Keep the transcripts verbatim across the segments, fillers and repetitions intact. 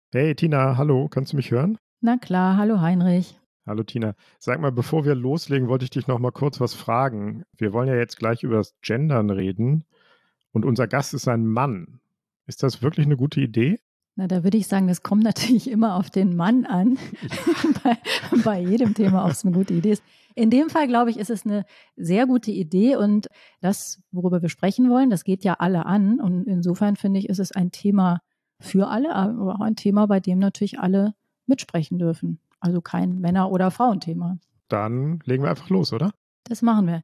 Hey Tina, hallo, kannst du mich hören? Na klar, hallo Heinrich. Hallo Tina. Sag mal, bevor wir loslegen, wollte ich dich noch mal kurz was fragen. Wir wollen ja jetzt gleich über das Gendern reden und unser Gast ist ein Mann. Ist das wirklich eine gute Idee? Na, da würde ich sagen, das kommt natürlich immer auf den Mann an. Ja. bei, bei jedem Thema, ob es eine gute Idee ist. In dem Fall, glaube ich, ist es eine sehr gute Idee und das, worüber wir sprechen wollen, das geht ja alle an und insofern finde ich, ist es ein Thema für alle, aber auch ein Thema, bei dem natürlich alle mitsprechen dürfen. Also kein Männer- oder Frauenthema. Dann legen wir einfach los, oder? Das machen wir.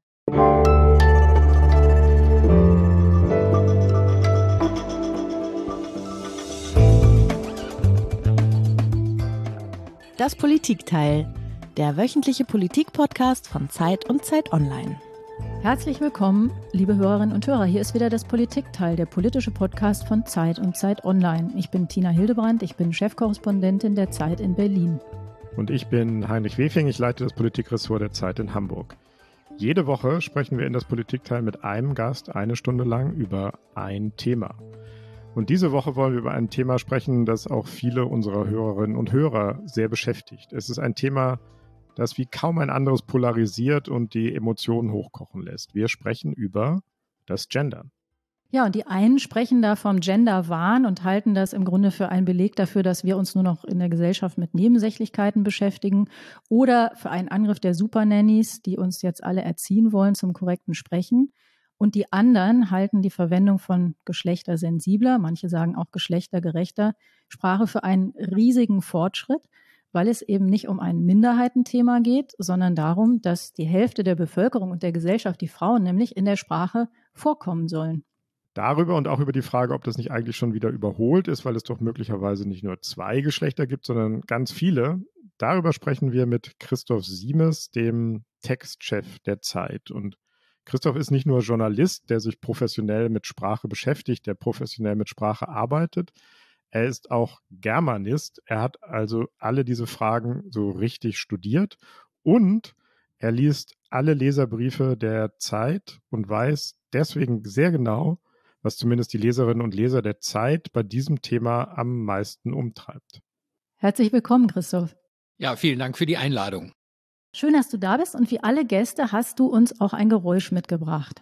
Das Politikteil, der wöchentliche Politik-Podcast von Zeit und Zeit Online. Herzlich willkommen, liebe Hörerinnen und Hörer. Hier ist wieder das Politikteil, der politische Podcast von Zeit und Zeit Online. Ich bin Tina Hildebrandt, ich bin Chefkorrespondentin der Zeit in Berlin. Und ich bin Heinrich Wefing, ich leite das Politikressort der Zeit in Hamburg. Jede Woche sprechen wir in das Politikteil mit einem Gast eine Stunde lang über ein Thema. Und diese Woche wollen wir über ein Thema sprechen, das auch viele unserer Hörerinnen und Hörer sehr beschäftigt. Es ist ein Thema, das wie kaum ein anderes polarisiert und die Emotionen hochkochen lässt. Wir sprechen über das Gendern. Ja, und die einen sprechen da vom Gender-Wahn und halten das im Grunde für einen Beleg dafür, dass wir uns nur noch in der Gesellschaft mit Nebensächlichkeiten beschäftigen oder für einen Angriff der Supernannies, die uns jetzt alle erziehen wollen zum korrekten Sprechen. Und die anderen halten die Verwendung von geschlechtersensibler, manche sagen auch geschlechtergerechter Sprache für einen riesigen Fortschritt, weil es eben nicht um ein Minderheitenthema geht, sondern darum, dass die Hälfte der Bevölkerung und der Gesellschaft, die Frauen nämlich, in der Sprache vorkommen sollen. Darüber und auch über die Frage, ob das nicht eigentlich schon wieder überholt ist, weil es doch möglicherweise nicht nur zwei Geschlechter gibt, sondern ganz viele. Darüber sprechen wir mit Christoph Siemes, dem Textchef der Zeit. Und Christoph ist nicht nur Journalist, der sich professionell mit Sprache beschäftigt, der professionell mit Sprache arbeitet. Er ist auch Germanist. Er hat also alle diese Fragen so richtig studiert und er liest alle Leserbriefe der Zeit und weiß deswegen sehr genau, was zumindest die Leserinnen und Leser der Zeit bei diesem Thema am meisten umtreibt. Herzlich willkommen, Christoph. Ja, vielen Dank für die Einladung. Schön, dass du da bist und wie alle Gäste hast du uns auch ein Geräusch mitgebracht.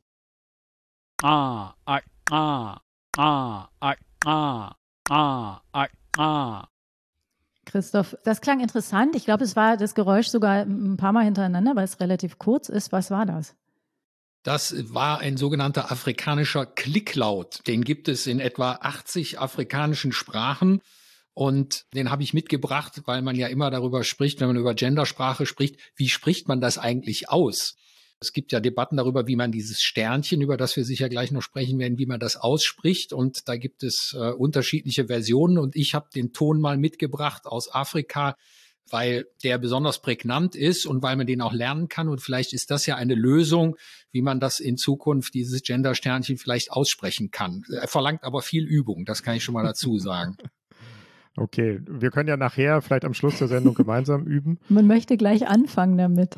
Ah, ah, ah, ah, ah, ah, ah, ah, ah. Christoph, das klang interessant. Ich glaube, es war das Geräusch sogar ein paar Mal hintereinander, weil es relativ kurz ist. Was war das? Das war ein sogenannter afrikanischer Klicklaut. Den gibt es in etwa achtzig afrikanischen Sprachen. Und den habe ich mitgebracht, weil man ja immer darüber spricht, wenn man über Gendersprache spricht, wie spricht man das eigentlich aus? Es gibt ja Debatten darüber, wie man dieses Sternchen, über das wir sicher gleich noch sprechen werden, wie man das ausspricht. Und da gibt es äh, unterschiedliche Versionen. Und ich habe den Ton mal mitgebracht aus Afrika, weil der besonders prägnant ist und weil man den auch lernen kann. Und vielleicht ist das ja eine Lösung, wie man das in Zukunft, dieses Gender-Sternchen vielleicht aussprechen kann. Er verlangt aber viel Übung, das kann ich schon mal dazu sagen. Okay, wir können ja nachher vielleicht am Schluss der Sendung gemeinsam üben. Man möchte gleich anfangen damit.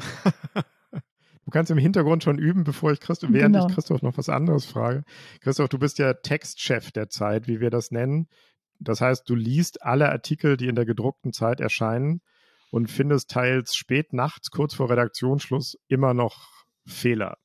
Du kannst im Hintergrund schon üben, bevor ich Christoph, während Genau. ich Christoph noch was anderes frage. Christoph, du bist ja Textchef der Zeit, wie wir das nennen. Das heißt, du liest alle Artikel, die in der gedruckten Zeit erscheinen und findest teils spät nachts, kurz vor Redaktionsschluss, immer noch Fehler.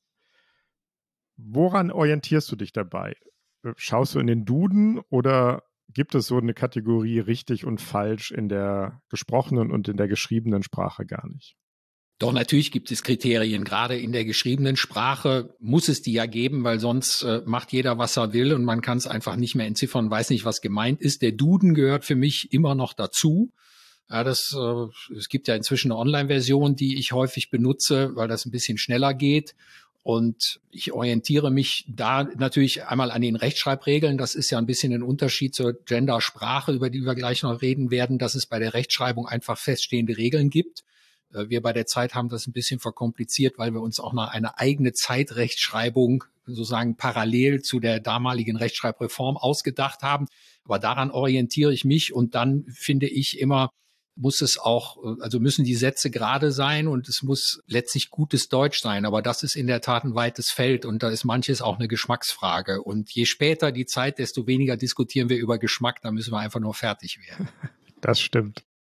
Woran orientierst du dich dabei? Schaust du in den Duden oder gibt es so eine Kategorie richtig und falsch in der gesprochenen und in der geschriebenen Sprache gar nicht? Doch natürlich gibt es Kriterien. Gerade in der geschriebenen Sprache muss es die ja geben, weil sonst äh, macht jeder, was er will und man kann es einfach nicht mehr entziffern, weiß nicht, was gemeint ist. Der Duden gehört für mich immer noch dazu. Ja, das, äh, es gibt ja inzwischen eine Online-Version, die ich häufig benutze, weil das ein bisschen schneller geht. Und ich orientiere mich da natürlich einmal an den Rechtschreibregeln. Das ist ja ein bisschen ein Unterschied zur Gendersprache, über die wir gleich noch reden werden, dass es bei der Rechtschreibung einfach feststehende Regeln gibt. Wir bei der Zeit haben das ein bisschen verkompliziert, weil wir uns auch noch eine eigene Zeitrechtschreibung sozusagen parallel zu der damaligen Rechtschreibreform ausgedacht haben. Aber daran orientiere ich mich und dann finde ich immer, muss es auch, also müssen die Sätze gerade sein und es muss letztlich gutes Deutsch sein. Aber das ist in der Tat ein weites Feld und da ist manches auch eine Geschmacksfrage. Und je später die Zeit, desto weniger diskutieren wir über Geschmack, da müssen wir einfach nur fertig werden. Das stimmt.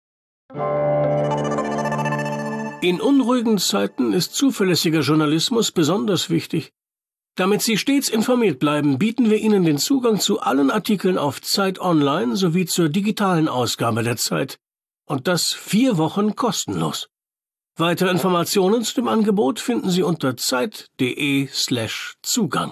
In unruhigen Zeiten ist zuverlässiger Journalismus besonders wichtig. Damit Sie stets informiert bleiben, bieten wir Ihnen den Zugang zu allen Artikeln auf Zeit Online sowie zur digitalen Ausgabe der Zeit. Und das vier Wochen kostenlos. Weitere Informationen zu dem Angebot finden Sie unter zeit.de slash Zugang.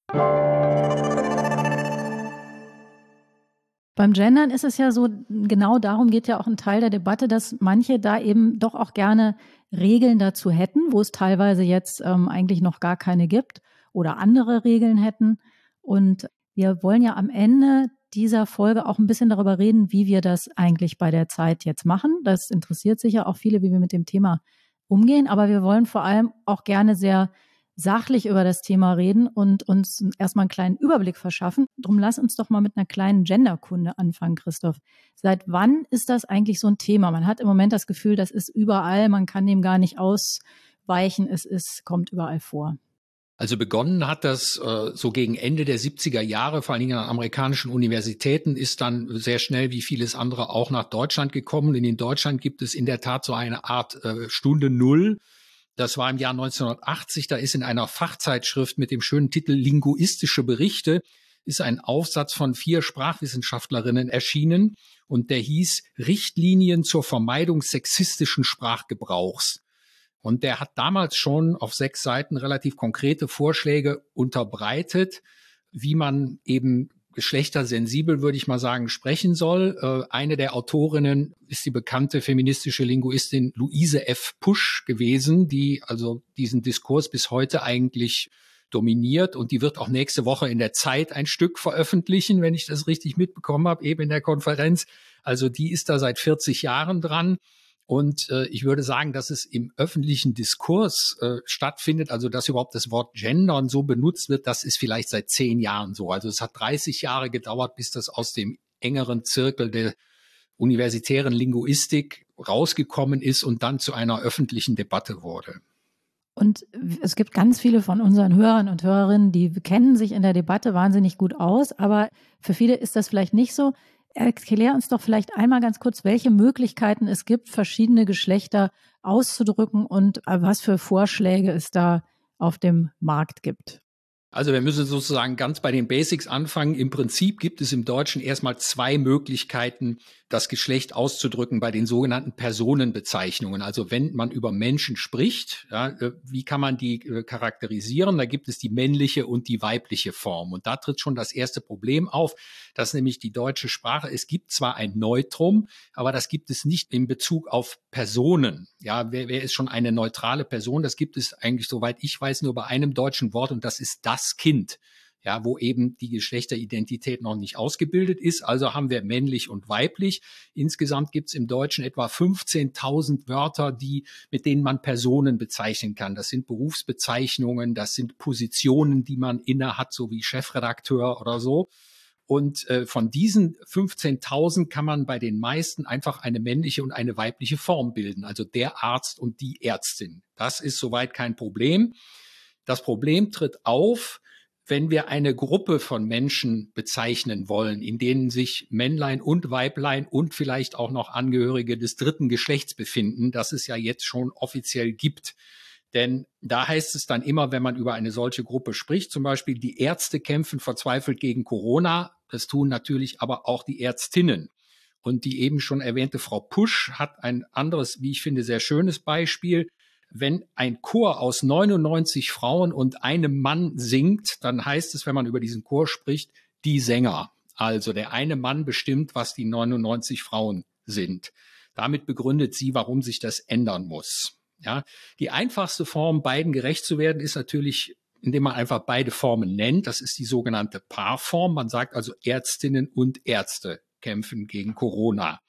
Beim Gendern ist es ja so, genau darum geht ja auch ein Teil der Debatte, dass manche da eben doch auch gerne Regeln dazu hätten, wo es teilweise jetzt ähm, eigentlich noch gar keine gibt oder andere Regeln hätten. Und wir wollen ja am Ende dieser Folge auch ein bisschen darüber reden, wie wir das eigentlich bei der Zeit jetzt machen. Das interessiert sicher auch viele, wie wir mit dem Thema umgehen. Aber wir wollen vor allem auch gerne sehr sachlich über das Thema reden und uns erstmal einen kleinen Überblick verschaffen. Drum lass uns doch mal mit einer kleinen Genderkunde anfangen, Christoph. Seit wann ist das eigentlich so ein Thema? Man hat im Moment das Gefühl, das ist überall, man kann dem gar nicht ausweichen, es ist, kommt überall vor. Also begonnen hat das äh, so gegen Ende der siebziger Jahre, vor allen Dingen an amerikanischen Universitäten, ist dann sehr schnell wie vieles andere auch nach Deutschland gekommen. Und in Deutschland gibt es in der Tat so eine Art äh, Stunde Null. Das war im Jahr neunzehnhundertachtzig, da ist in einer Fachzeitschrift mit dem schönen Titel Linguistische Berichte, ist ein Aufsatz von vier Sprachwissenschaftlerinnen erschienen und der hieß Richtlinien zur Vermeidung sexistischen Sprachgebrauchs. Und der hat damals schon auf sechs Seiten relativ konkrete Vorschläge unterbreitet, wie man eben geschlechtersensibel, würde ich mal sagen, sprechen soll. Eine der Autorinnen ist die bekannte feministische Linguistin Luise F. Pusch gewesen, die also diesen Diskurs bis heute eigentlich dominiert. Und die wird auch nächste Woche in der Zeit ein Stück veröffentlichen, wenn ich das richtig mitbekommen habe, eben in der Konferenz. Also die ist da seit vierzig Jahren dran. Und äh, ich würde sagen, dass es im öffentlichen Diskurs äh, stattfindet, also dass überhaupt das Wort Gendern so benutzt wird, das ist vielleicht seit zehn Jahren so. Also es hat dreißig Jahre gedauert, bis das aus dem engeren Zirkel der universitären Linguistik rausgekommen ist und dann zu einer öffentlichen Debatte wurde. Und es gibt ganz viele von unseren Hörern und Hörerinnen, die kennen sich in der Debatte wahnsinnig gut aus, aber für viele ist das vielleicht nicht so. Erklär uns doch vielleicht einmal ganz kurz, welche Möglichkeiten es gibt, verschiedene Geschlechter auszudrücken und was für Vorschläge es da auf dem Markt gibt. Also wir müssen sozusagen ganz bei den Basics anfangen. Im Prinzip gibt es im Deutschen erstmal zwei Möglichkeiten, das Geschlecht auszudrücken bei den sogenannten Personenbezeichnungen. Also wenn man über Menschen spricht, ja, wie kann man die charakterisieren? Da gibt es die männliche und die weibliche Form. Und da tritt schon das erste Problem auf, dass nämlich die deutsche Sprache, es gibt zwar ein Neutrum, aber das gibt es nicht in Bezug auf Personen. Ja, wer, wer ist schon eine neutrale Person? Das gibt es eigentlich, soweit ich weiß, nur bei einem deutschen Wort und das ist das Kind. Ja, wo eben die Geschlechteridentität noch nicht ausgebildet ist. Also haben wir männlich und weiblich. Insgesamt gibt es im Deutschen etwa fünfzehntausend Wörter, die, mit denen man Personen bezeichnen kann. Das sind Berufsbezeichnungen, das sind Positionen, die man inne hat, so wie Chefredakteur oder so. Und äh, von diesen fünfzehntausend kann man bei den meisten einfach eine männliche und eine weibliche Form bilden. Also der Arzt und die Ärztin. Das ist soweit kein Problem. Das Problem tritt auf, wenn wir eine Gruppe von Menschen bezeichnen wollen, in denen sich Männlein und Weiblein und vielleicht auch noch Angehörige des dritten Geschlechts befinden, das es ja jetzt schon offiziell gibt. Denn da heißt es dann immer, wenn man über eine solche Gruppe spricht, zum Beispiel die Ärzte kämpfen verzweifelt gegen Corona, das tun natürlich aber auch die Ärztinnen. Und die eben schon erwähnte Frau Pusch hat ein anderes, wie ich finde, sehr schönes Beispiel. Wenn ein Chor aus neunundneunzig Frauen und einem Mann singt, dann heißt es, wenn man über diesen Chor spricht, die Sänger. Also der eine Mann bestimmt, was die neunundneunzig Frauen sind. Damit begründet sie, warum sich das ändern muss. Ja, die einfachste Form, beiden gerecht zu werden, ist natürlich, indem man einfach beide Formen nennt. Das ist die sogenannte Paarform. Man sagt also, Ärztinnen und Ärzte kämpfen gegen Corona.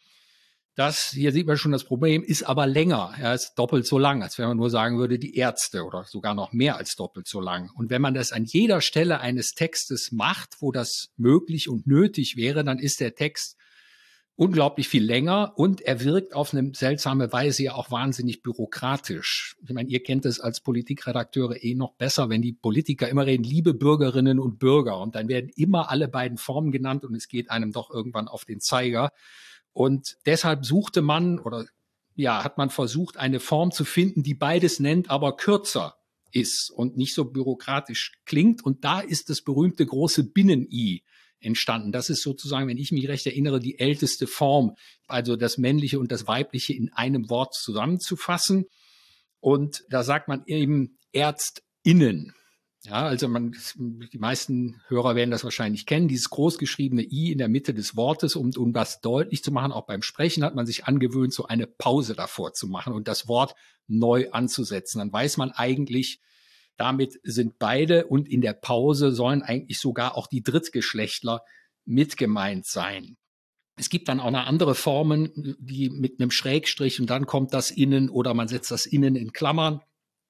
Das, hier sieht man schon das Problem, ist aber länger. Er ist doppelt so lang, als wenn man nur sagen würde, die Ärzte oder sogar noch mehr als doppelt so lang. Und wenn man das an jeder Stelle eines Textes macht, wo das möglich und nötig wäre, dann ist der Text unglaublich viel länger und er wirkt auf eine seltsame Weise ja auch wahnsinnig bürokratisch. Ich meine, ihr kennt es als Politikredakteure eh noch besser, wenn die Politiker immer reden, liebe Bürgerinnen und Bürger, und dann werden immer alle beiden Formen genannt und es geht einem doch irgendwann auf den Zeiger. Und deshalb suchte man oder ja, hat man versucht, eine Form zu finden, die beides nennt, aber kürzer ist und nicht so bürokratisch klingt. Und da ist das berühmte große Binnen-I entstanden. Das ist sozusagen, wenn ich mich recht erinnere, die älteste Form, also das Männliche und das Weibliche in einem Wort zusammenzufassen. Und da sagt man eben ÄrztInnen. Ja, also man, die meisten Hörer werden das wahrscheinlich kennen, dieses großgeschriebene I in der Mitte des Wortes, um, um das deutlich zu machen. Auch beim Sprechen hat man sich angewöhnt, so eine Pause davor zu machen und das Wort neu anzusetzen. Dann weiß man eigentlich, damit sind beide, und in der Pause sollen eigentlich sogar auch die Drittgeschlechtler mit gemeint sein. Es gibt dann auch noch andere Formen, die mit einem Schrägstrich und dann kommt das Innen oder man setzt das Innen in Klammern.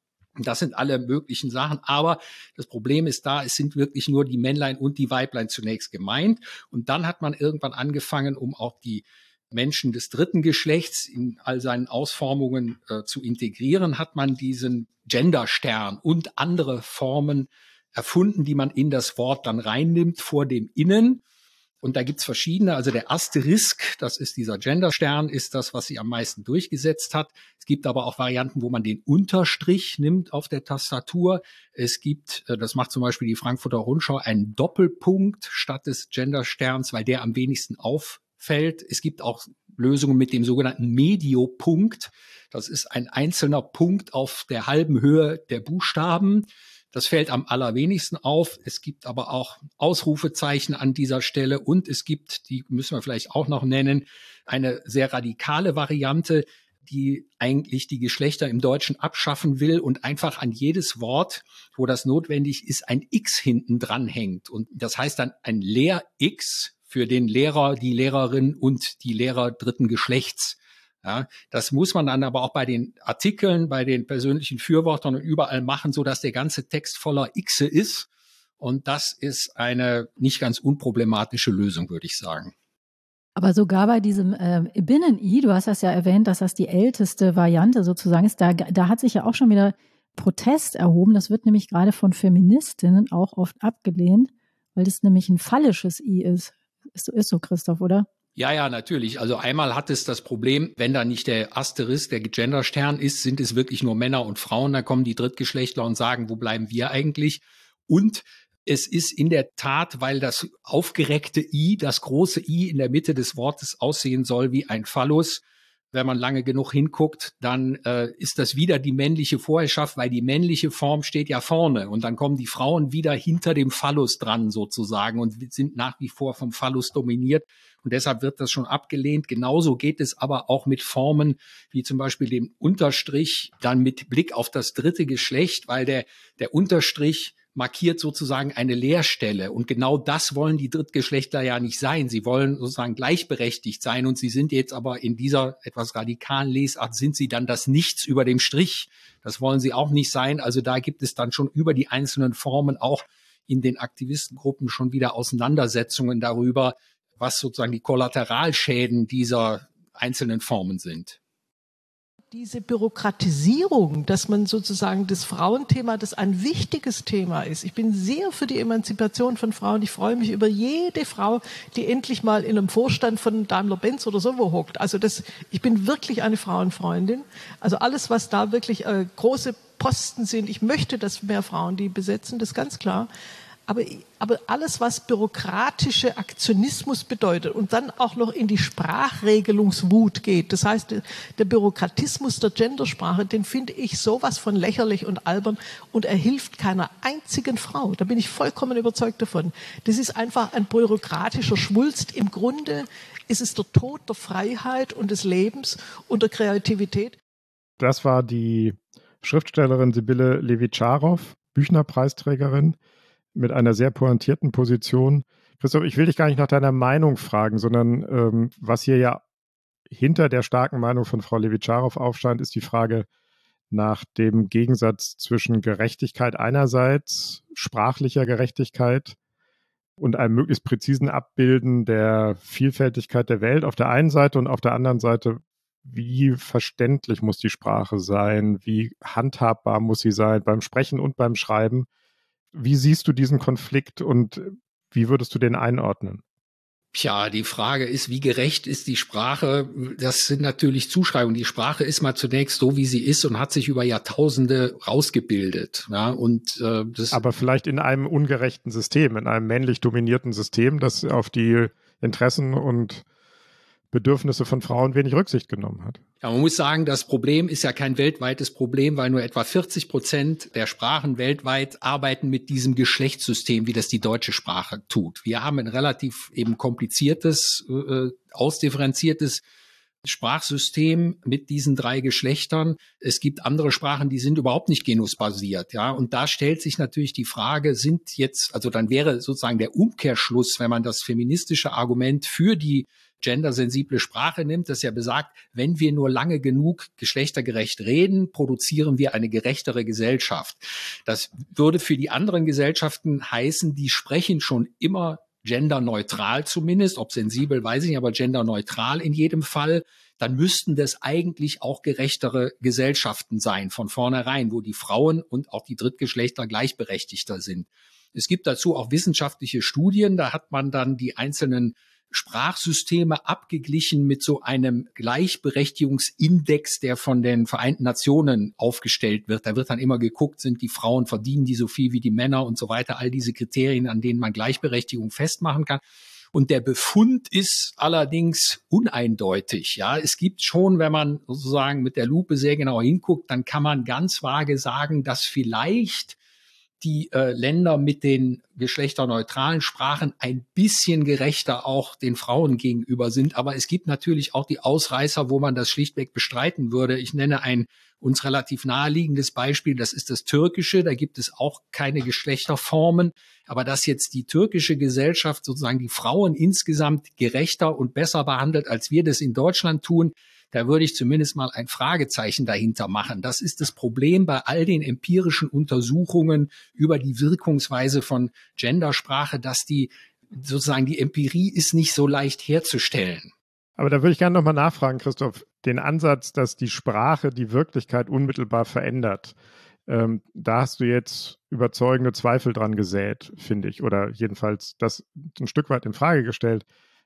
Das sind alle möglichen Sachen, aber das Problem ist da, es sind wirklich nur die Männlein und die Weiblein zunächst gemeint. Und dann hat man irgendwann angefangen, um auch die Menschen des dritten Geschlechts in all seinen Ausformungen äh, zu integrieren, hat man diesen Genderstern und andere Formen erfunden, die man in das Wort dann reinnimmt vor dem Innen. Und da gibt's verschiedene, also der Asterisk, das ist dieser Genderstern, ist das, was sich am meisten durchgesetzt hat. Es gibt aber auch Varianten, wo man den Unterstrich nimmt auf der Tastatur. Es gibt, das macht zum Beispiel die Frankfurter Rundschau, einen Doppelpunkt statt des Gendersterns, weil der am wenigsten auffällt. Es gibt auch Lösungen mit dem sogenannten Mediopunkt. Das ist ein einzelner Punkt auf der halben Höhe der Buchstaben. Das fällt am allerwenigsten auf. Es gibt aber auch Ausrufezeichen an dieser Stelle und es gibt, die müssen wir vielleicht auch noch nennen, eine sehr radikale Variante, die eigentlich die Geschlechter im Deutschen abschaffen will und einfach an jedes Wort, wo das notwendig ist, ein X hinten dran hängt. Und das heißt dann ein Lehr-X für den Lehrer, die Lehrerin und die Lehrer dritten Geschlechts. Ja, das muss man dann aber auch bei den Artikeln, bei den persönlichen Fürwörtern und überall machen, so dass der ganze Text voller Xe ist. Und das ist eine nicht ganz unproblematische Lösung, würde ich sagen. Aber sogar bei diesem äh, Binnen-I, du hast das ja erwähnt, dass das die älteste Variante sozusagen ist, da, da hat sich ja auch schon wieder Protest erhoben. Das wird nämlich gerade von Feministinnen auch oft abgelehnt, weil das nämlich ein phallisches I ist. Ist so, ist so, Christoph, oder? Ja, ja, natürlich. Also einmal hat es das Problem, wenn da nicht der Asterisk, der Genderstern ist, sind es wirklich nur Männer und Frauen. Da kommen die Drittgeschlechtler und sagen, wo bleiben wir eigentlich? Und es ist in der Tat, weil das aufgereckte I, das große I in der Mitte des Wortes aussehen soll wie ein Phallus. Wenn man lange genug hinguckt, dann äh, ist das wieder die männliche Vorherrschaft, weil die männliche Form steht ja vorne. Und dann kommen die Frauen wieder hinter dem Phallus dran sozusagen und sind nach wie vor vom Phallus dominiert. Und deshalb wird das schon abgelehnt. Genauso geht es aber auch mit Formen wie zum Beispiel dem Unterstrich, dann mit Blick auf das dritte Geschlecht, weil der, der Unterstrich markiert sozusagen eine Leerstelle. Und genau das wollen die Drittgeschlechtler ja nicht sein. Sie wollen sozusagen gleichberechtigt sein. Und sie sind jetzt aber in dieser etwas radikalen Lesart, sind sie dann das Nichts über dem Strich. Das wollen sie auch nicht sein. Also da gibt es dann schon über die einzelnen Formen auch in den Aktivistengruppen schon wieder Auseinandersetzungen darüber, was sozusagen die Kollateralschäden dieser einzelnen Formen sind. Diese Bürokratisierung, dass man sozusagen das Frauenthema, das ein wichtiges Thema ist. Ich bin sehr für die Emanzipation von Frauen. Ich freue mich über jede Frau, die endlich mal in einem Vorstand von Daimler-Benz oder so wo hockt. Also das, ich bin wirklich eine Frauenfreundin. Also alles, was da wirklich äh, große Posten sind, ich möchte, dass mehr Frauen die besetzen, das ist ganz klar. Aber, aber alles, was bürokratische Aktionismus bedeutet und dann auch noch in die Sprachregelungswut geht, das heißt, der, der Bürokratismus der Gendersprache, den finde ich sowas von lächerlich und albern und er hilft keiner einzigen Frau. Da bin ich vollkommen überzeugt davon. Das ist einfach ein bürokratischer Schwulst. Im Grunde ist es der Tod der Freiheit und des Lebens und der Kreativität. Das war die Schriftstellerin Sibylle Levitscharow, Büchner-Preisträgerin, mit einer sehr pointierten Position. Christoph, ich will dich gar nicht nach deiner Meinung fragen, sondern ähm, was hier ja hinter der starken Meinung von Frau Levitscharow aufscheint, ist die Frage nach dem Gegensatz zwischen Gerechtigkeit einerseits, sprachlicher Gerechtigkeit und einem möglichst präzisen Abbilden der Vielfältigkeit der Welt auf der einen Seite und auf der anderen Seite, wie verständlich muss die Sprache sein, wie handhabbar muss sie sein beim Sprechen und beim Schreiben. Wie siehst du diesen Konflikt und wie würdest du den einordnen? Tja, die Frage ist, wie gerecht ist die Sprache? Das sind natürlich Zuschreibungen. Die Sprache ist mal zunächst so, wie sie ist und hat sich über Jahrtausende rausgebildet. Ja, und, äh, das Aber vielleicht in einem ungerechten System, in einem männlich dominierten System, das auf die Interessen und Bedürfnisse von Frauen wenig Rücksicht genommen hat. Ja, man muss sagen, das Problem ist ja kein weltweites Problem, weil nur etwa vierzig Prozent der Sprachen weltweit arbeiten mit diesem Geschlechtssystem, wie das die deutsche Sprache tut. Wir haben ein relativ eben kompliziertes, äh, ausdifferenziertes Sprachsystem mit diesen drei Geschlechtern. Es gibt andere Sprachen, die sind überhaupt nicht genusbasiert, ja. Und da stellt sich natürlich die Frage, sind jetzt, also dann wäre sozusagen der Umkehrschluss, wenn man das feministische Argument für die gendersensible Sprache nimmt, das ja besagt, wenn wir nur lange genug geschlechtergerecht reden, produzieren wir eine gerechtere Gesellschaft. Das würde für die anderen Gesellschaften heißen, die sprechen schon immer genderneutral zumindest, ob sensibel, weiß ich nicht, aber genderneutral in jedem Fall. Dann müssten das eigentlich auch gerechtere Gesellschaften sein, von vornherein, wo die Frauen und auch die Drittgeschlechter gleichberechtigter sind. Es gibt dazu auch wissenschaftliche Studien, da hat man dann die einzelnen Sprachsysteme abgeglichen mit so einem Gleichberechtigungsindex, der von den Vereinten Nationen aufgestellt wird. Da wird dann immer geguckt, sind die Frauen, verdienen die so viel wie die Männer und so weiter. All diese Kriterien, an denen man Gleichberechtigung festmachen kann. Und der Befund ist allerdings uneindeutig. Ja, es gibt schon, wenn man sozusagen mit der Lupe sehr genau hinguckt, dann kann man ganz vage sagen, dass vielleicht die äh, Länder mit den geschlechterneutralen Sprachen ein bisschen gerechter auch den Frauen gegenüber sind. Aber es gibt natürlich auch die Ausreißer, wo man das schlichtweg bestreiten würde. Ich nenne ein uns relativ naheliegendes Beispiel, das ist das Türkische. Da gibt es auch keine Geschlechterformen. Aber dass jetzt die türkische Gesellschaft sozusagen die Frauen insgesamt gerechter und besser behandelt, als wir das in Deutschland tun, da würde ich zumindest mal ein Fragezeichen dahinter machen. Das ist das Problem bei all den empirischen Untersuchungen über die Wirkungsweise von Gendersprache, dass die sozusagen die Empirie ist nicht so leicht herzustellen. Aber da würde ich gerne nochmal nachfragen, Christoph, den Ansatz, dass die Sprache die Wirklichkeit unmittelbar verändert. Ähm, da hast du jetzt überzeugende Zweifel dran gesät, finde ich, oder jedenfalls das ein Stück weit in Frage gestellt.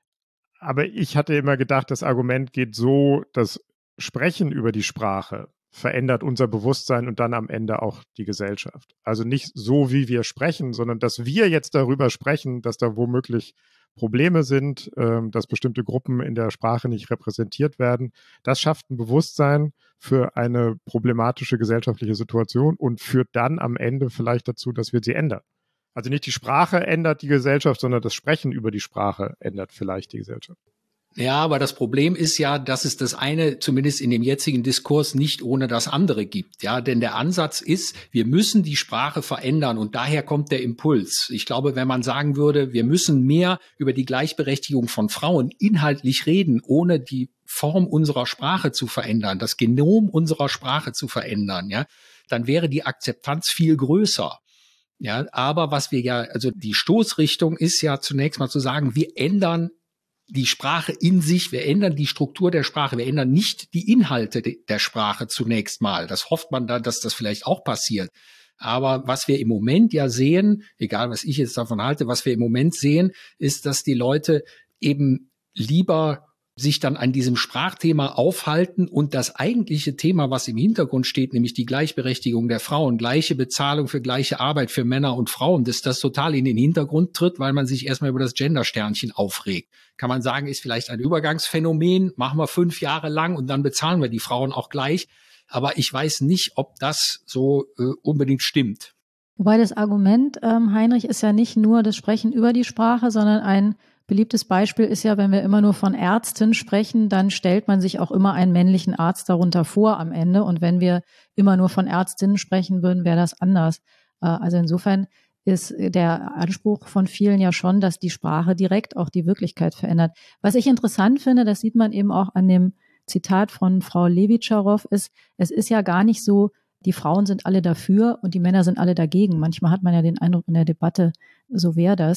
Aber ich hatte immer gedacht, das Argument geht so, das Sprechen über die Sprache verändert unser Bewusstsein und dann am Ende auch die Gesellschaft. Also nicht so, wie wir sprechen, sondern dass wir jetzt darüber sprechen, dass da womöglich Probleme sind, ähm, dass bestimmte Gruppen in der Sprache nicht repräsentiert werden. Das schafft ein Bewusstsein für eine problematische gesellschaftliche Situation und führt dann am Ende vielleicht dazu, dass wir sie ändern. Also nicht die Sprache ändert die Gesellschaft, sondern das Sprechen über die Sprache ändert vielleicht die Gesellschaft. Ja, aber das Problem ist ja, dass es das eine zumindest in dem jetzigen Diskurs nicht ohne das andere gibt. Ja, denn der Ansatz ist, wir müssen die Sprache verändern und daher kommt der Impuls. Ich glaube, wenn man sagen würde, wir müssen mehr über die Gleichberechtigung von Frauen inhaltlich reden, ohne die Form unserer Sprache zu verändern, das Genom unserer Sprache zu verändern, ja, dann wäre die Akzeptanz viel größer. Ja, aber was wir ja, also die Stoßrichtung ist ja zunächst mal zu sagen, wir ändern die Sprache in sich, wir ändern die Struktur der Sprache, wir ändern nicht die Inhalte der Sprache zunächst mal. Das hofft man dann, dass das vielleicht auch passiert. Aber was wir im Moment ja sehen, egal was ich jetzt davon halte, was wir im Moment sehen, ist, dass die Leute eben lieber sich dann an diesem Sprachthema aufhalten und das eigentliche Thema, was im Hintergrund steht, nämlich die Gleichberechtigung der Frauen, gleiche Bezahlung für gleiche Arbeit für Männer und Frauen, dass das total in den Hintergrund tritt, weil man sich erstmal über das Gendersternchen aufregt. Kann man sagen, ist vielleicht ein Übergangsphänomen, machen wir fünf Jahre lang und dann bezahlen wir die Frauen auch gleich. Aber ich weiß nicht, ob das so äh, unbedingt stimmt. Wobei das Argument, ähm, Heinrich, ist ja nicht nur das Sprechen über die Sprache, sondern ein beliebtes Beispiel ist ja, wenn wir immer nur von Ärzten sprechen, dann stellt man sich auch immer einen männlichen Arzt darunter vor am Ende. Und wenn wir immer nur von Ärztinnen sprechen würden, wäre das anders. Also insofern ist der Anspruch von vielen ja schon, dass die Sprache direkt auch die Wirklichkeit verändert. Was ich interessant finde, das sieht man eben auch an dem Zitat von Frau Levitscharow, ist, es ist ja gar nicht so, die Frauen sind alle dafür und die Männer sind alle dagegen. Manchmal hat man ja den Eindruck in der Debatte, so wäre das.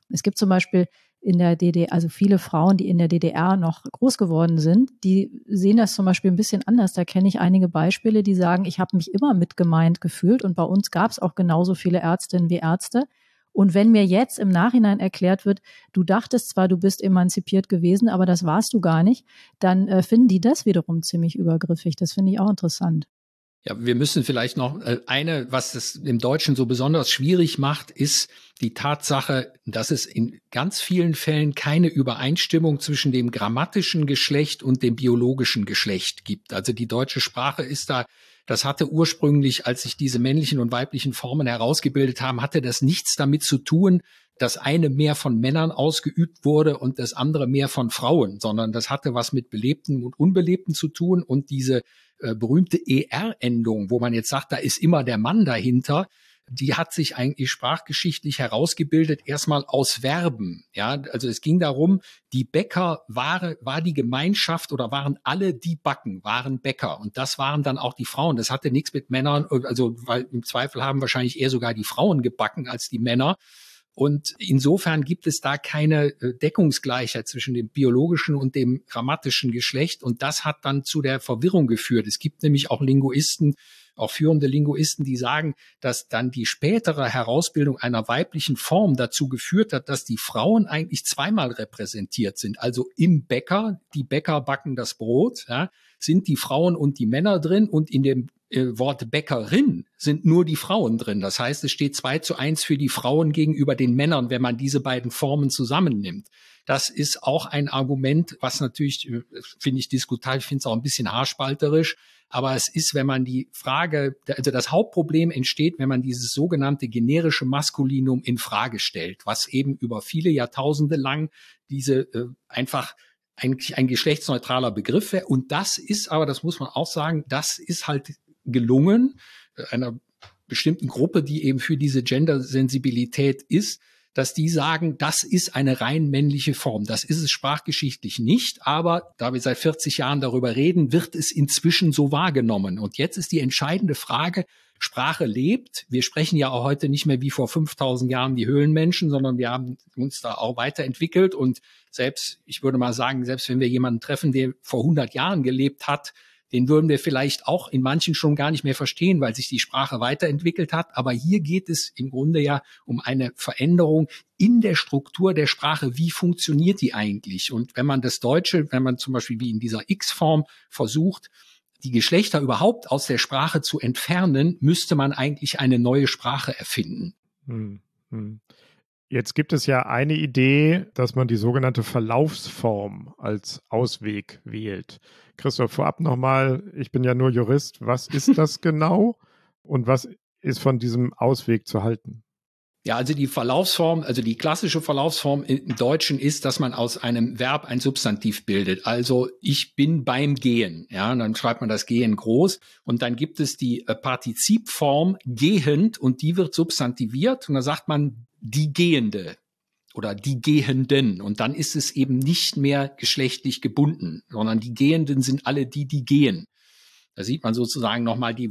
Es gibt zum Beispiel in der D D R, also viele Frauen, die in der D D R noch groß geworden sind, die sehen das zum Beispiel ein bisschen anders. Da kenne ich einige Beispiele, die sagen, ich habe mich immer mitgemeint gefühlt und bei uns gab es auch genauso viele Ärztinnen wie Ärzte. Und wenn mir jetzt im Nachhinein erklärt wird, du dachtest zwar, du bist emanzipiert gewesen, aber das warst du gar nicht, dann äh, finden die das wiederum ziemlich übergriffig. Das finde ich auch interessant. Ja, wir müssen vielleicht noch äh, eine, was es im Deutschen so besonders schwierig macht, ist die Tatsache, dass es in ganz vielen Fällen keine Übereinstimmung zwischen dem grammatischen Geschlecht und dem biologischen Geschlecht gibt. Also die deutsche Sprache ist da, das hatte ursprünglich, als sich diese männlichen und weiblichen Formen herausgebildet haben, hatte das nichts damit zu tun, dass eine mehr von Männern ausgeübt wurde und das andere mehr von Frauen, sondern das hatte was mit Belebten und Unbelebten zu tun. Und diese äh, berühmte E R-Endung, wo man jetzt sagt, da ist immer der Mann dahinter, die hat sich eigentlich sprachgeschichtlich herausgebildet, erstmal aus Verben. Ja, also es ging darum, die Bäcker war, war die Gemeinschaft oder waren alle, die backen, waren Bäcker. Und das waren dann auch die Frauen. Das hatte nichts mit Männern, also weil im Zweifel haben wahrscheinlich eher sogar die Frauen gebacken als die Männer. Und insofern gibt es da keine Deckungsgleichheit zwischen dem biologischen und dem grammatischen Geschlecht. Und das hat dann zu der Verwirrung geführt. Es gibt nämlich auch Linguisten, auch führende Linguisten, die sagen, dass dann die spätere Herausbildung einer weiblichen Form dazu geführt hat, dass die Frauen eigentlich zweimal repräsentiert sind. Also im Bäcker, die Bäcker backen das Brot, ja, sind die Frauen und die Männer drin und in dem äh, Wort Bäckerin sind nur die Frauen drin. Das heißt, es steht zwei zu eins für die Frauen gegenüber den Männern, wenn man diese beiden Formen zusammennimmt. Das ist auch ein Argument, was natürlich, finde ich, diskutabel, ich finde es auch ein bisschen haarspalterisch, aber es ist, wenn man die Frage, also das Hauptproblem entsteht, wenn man dieses sogenannte generische Maskulinum in Frage stellt, was eben über viele Jahrtausende lang diese äh, einfach eigentlich ein geschlechtsneutraler Begriff wäre. Und das ist aber, das muss man auch sagen, das ist halt gelungen, einer bestimmten Gruppe, die eben für diese Gendersensibilität ist, dass die sagen, das ist eine rein männliche Form. Das ist es sprachgeschichtlich nicht, aber da wir seit vierzig Jahren darüber reden, wird es inzwischen so wahrgenommen. Und jetzt ist die entscheidende Frage, Sprache lebt. Wir sprechen ja auch heute nicht mehr wie vor fünftausend Jahren die Höhlenmenschen, sondern wir haben uns da auch weiterentwickelt. Und selbst, ich würde mal sagen, selbst wenn wir jemanden treffen, der vor hundert Jahren gelebt hat, den würden wir vielleicht auch in manchen schon gar nicht mehr verstehen, weil sich die Sprache weiterentwickelt hat. Aber hier geht es im Grunde ja um eine Veränderung in der Struktur der Sprache. Wie funktioniert die eigentlich? Und wenn man das Deutsche, wenn man zum Beispiel wie in dieser X-Form versucht, die Geschlechter überhaupt aus der Sprache zu entfernen, müsste man eigentlich eine neue Sprache erfinden. Hm, hm. Jetzt gibt es ja eine Idee, dass man die sogenannte Verlaufsform als Ausweg wählt. Christoph, vorab nochmal, ich bin ja nur Jurist, was ist das genau und was ist von diesem Ausweg zu halten? Ja, also die Verlaufsform, also die klassische Verlaufsform im Deutschen ist, dass man aus einem Verb ein Substantiv bildet. Also ich bin beim Gehen. Ja, und dann schreibt man das Gehen groß und dann gibt es die Partizipform gehend und die wird substantiviert und dann sagt man die Gehende oder die Gehenden und dann ist es eben nicht mehr geschlechtlich gebunden, sondern die Gehenden sind alle die, die gehen. Da sieht man sozusagen nochmal die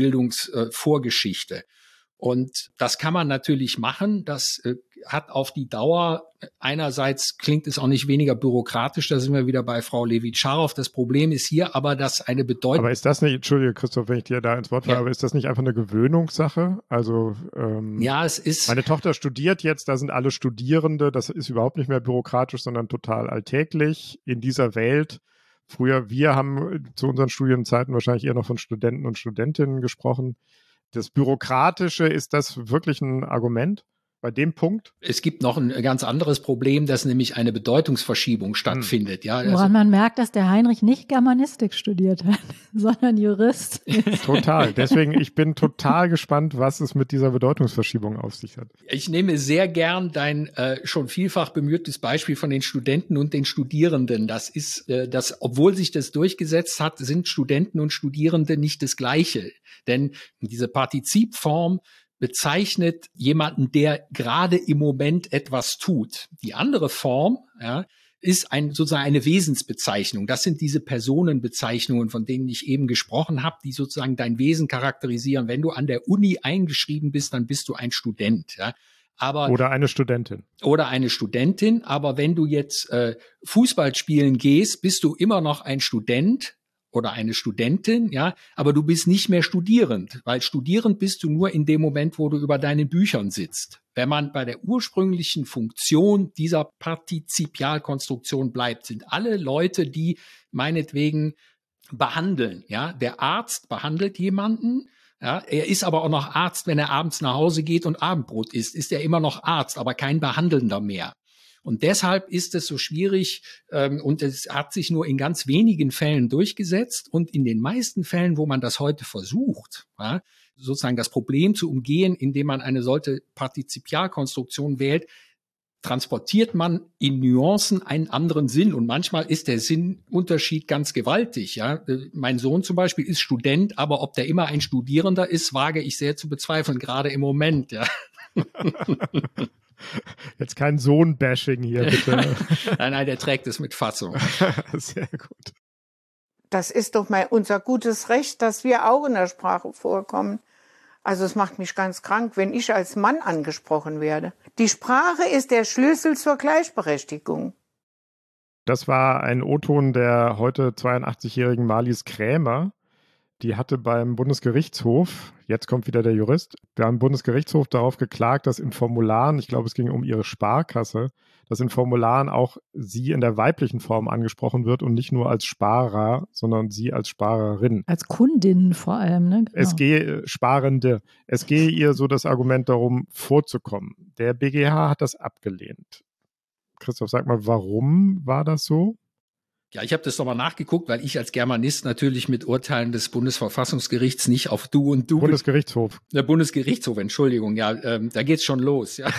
Wortbildungsvorgeschichte. Und das kann man natürlich machen. Das äh, hat auf die Dauer, einerseits klingt es auch nicht weniger bürokratisch, da sind wir wieder bei Frau Levit-Scharow. Das Problem ist hier aber, dass eine Bedeutung... Aber ist das nicht, Entschuldige Christoph, wenn ich dir da ins Wort falle, ja. aber ist das nicht einfach eine Gewöhnungssache? Also ähm, ja, es ist... Meine Tochter studiert jetzt, da sind alle Studierende, das ist überhaupt nicht mehr bürokratisch, sondern total alltäglich in dieser Welt. Früher, wir haben zu unseren Studienzeiten wahrscheinlich eher noch von Studenten und Studentinnen gesprochen. Das Bürokratische, ist das wirklich ein Argument bei dem Punkt? Es gibt noch ein ganz anderes Problem, dass nämlich eine Bedeutungsverschiebung stattfindet. Hm. Ja, also woran man merkt, dass der Heinrich nicht Germanistik studiert hat, sondern Jurist. Total. Deswegen, ich bin total gespannt, was es mit dieser Bedeutungsverschiebung auf sich hat. Ich nehme sehr gern dein äh, schon vielfach bemühtes Beispiel von den Studenten und den Studierenden. Das ist, äh, das, obwohl sich das durchgesetzt hat, sind Studenten und Studierende nicht das Gleiche. Denn diese Partizipform bezeichnet jemanden, der gerade im Moment etwas tut. Die andere Form, ja, ist ein, sozusagen eine Wesensbezeichnung. Das sind diese Personenbezeichnungen, von denen ich eben gesprochen habe, die sozusagen dein Wesen charakterisieren. Wenn du an der Uni eingeschrieben bist, dann bist du ein Student. Ja. Aber, oder eine Studentin. Oder eine Studentin. Aber wenn du jetzt äh, Fußball spielen gehst, bist du immer noch ein Student oder eine Studentin, ja, aber du bist nicht mehr studierend, weil studierend bist du nur in dem Moment, wo du über deinen Büchern sitzt. Wenn man bei der ursprünglichen Funktion dieser Partizipialkonstruktion bleibt, sind alle Leute, die meinetwegen behandeln, ja, der Arzt behandelt jemanden, ja, er ist aber auch noch Arzt, wenn er abends nach Hause geht und Abendbrot isst, ist er immer noch Arzt, aber kein Behandelnder mehr. Und deshalb ist es so schwierig ähm, und es hat sich nur in ganz wenigen Fällen durchgesetzt und in den meisten Fällen, wo man das heute versucht, ja, sozusagen das Problem zu umgehen, indem man eine solche Partizipialkonstruktion wählt, transportiert man in Nuancen einen anderen Sinn und manchmal ist der Sinnunterschied ganz gewaltig. Ja, mein Sohn zum Beispiel ist Student, aber ob der immer ein Studierender ist, wage ich sehr zu bezweifeln, gerade im Moment. Ja. Jetzt kein Sohn-Bashing hier, bitte. Nein, nein, der trägt es mit Fassung. Sehr gut. Das ist doch mal unser gutes Recht, dass wir auch in der Sprache vorkommen. Also es macht mich ganz krank, wenn ich als Mann angesprochen werde. Die Sprache ist der Schlüssel zur Gleichberechtigung. Das war ein O-Ton der heute zweiundachtzigjährigen Marlies Krämer. Die hatte beim Bundesgerichtshof, jetzt kommt wieder der Jurist, beim Bundesgerichtshof darauf geklagt, dass in Formularen, ich glaube, es ging um ihre Sparkasse, dass in Formularen auch sie in der weiblichen Form angesprochen wird und nicht nur als Sparer, sondern sie als Sparerin. Als Kundin vor allem, ne? Genau. Es gehe, Sparende. Es gehe ihr so das Argument darum, vorzukommen. Der B G H hat das abgelehnt. Christoph, sag mal, warum war das so? Ja, ich habe das nochmal nachgeguckt, weil ich als Germanist natürlich mit Urteilen des Bundesverfassungsgerichts nicht auf Du und Du... Bundesgerichtshof. Der Bundesgerichtshof, Entschuldigung, ja, ähm, da geht's schon los. Ja.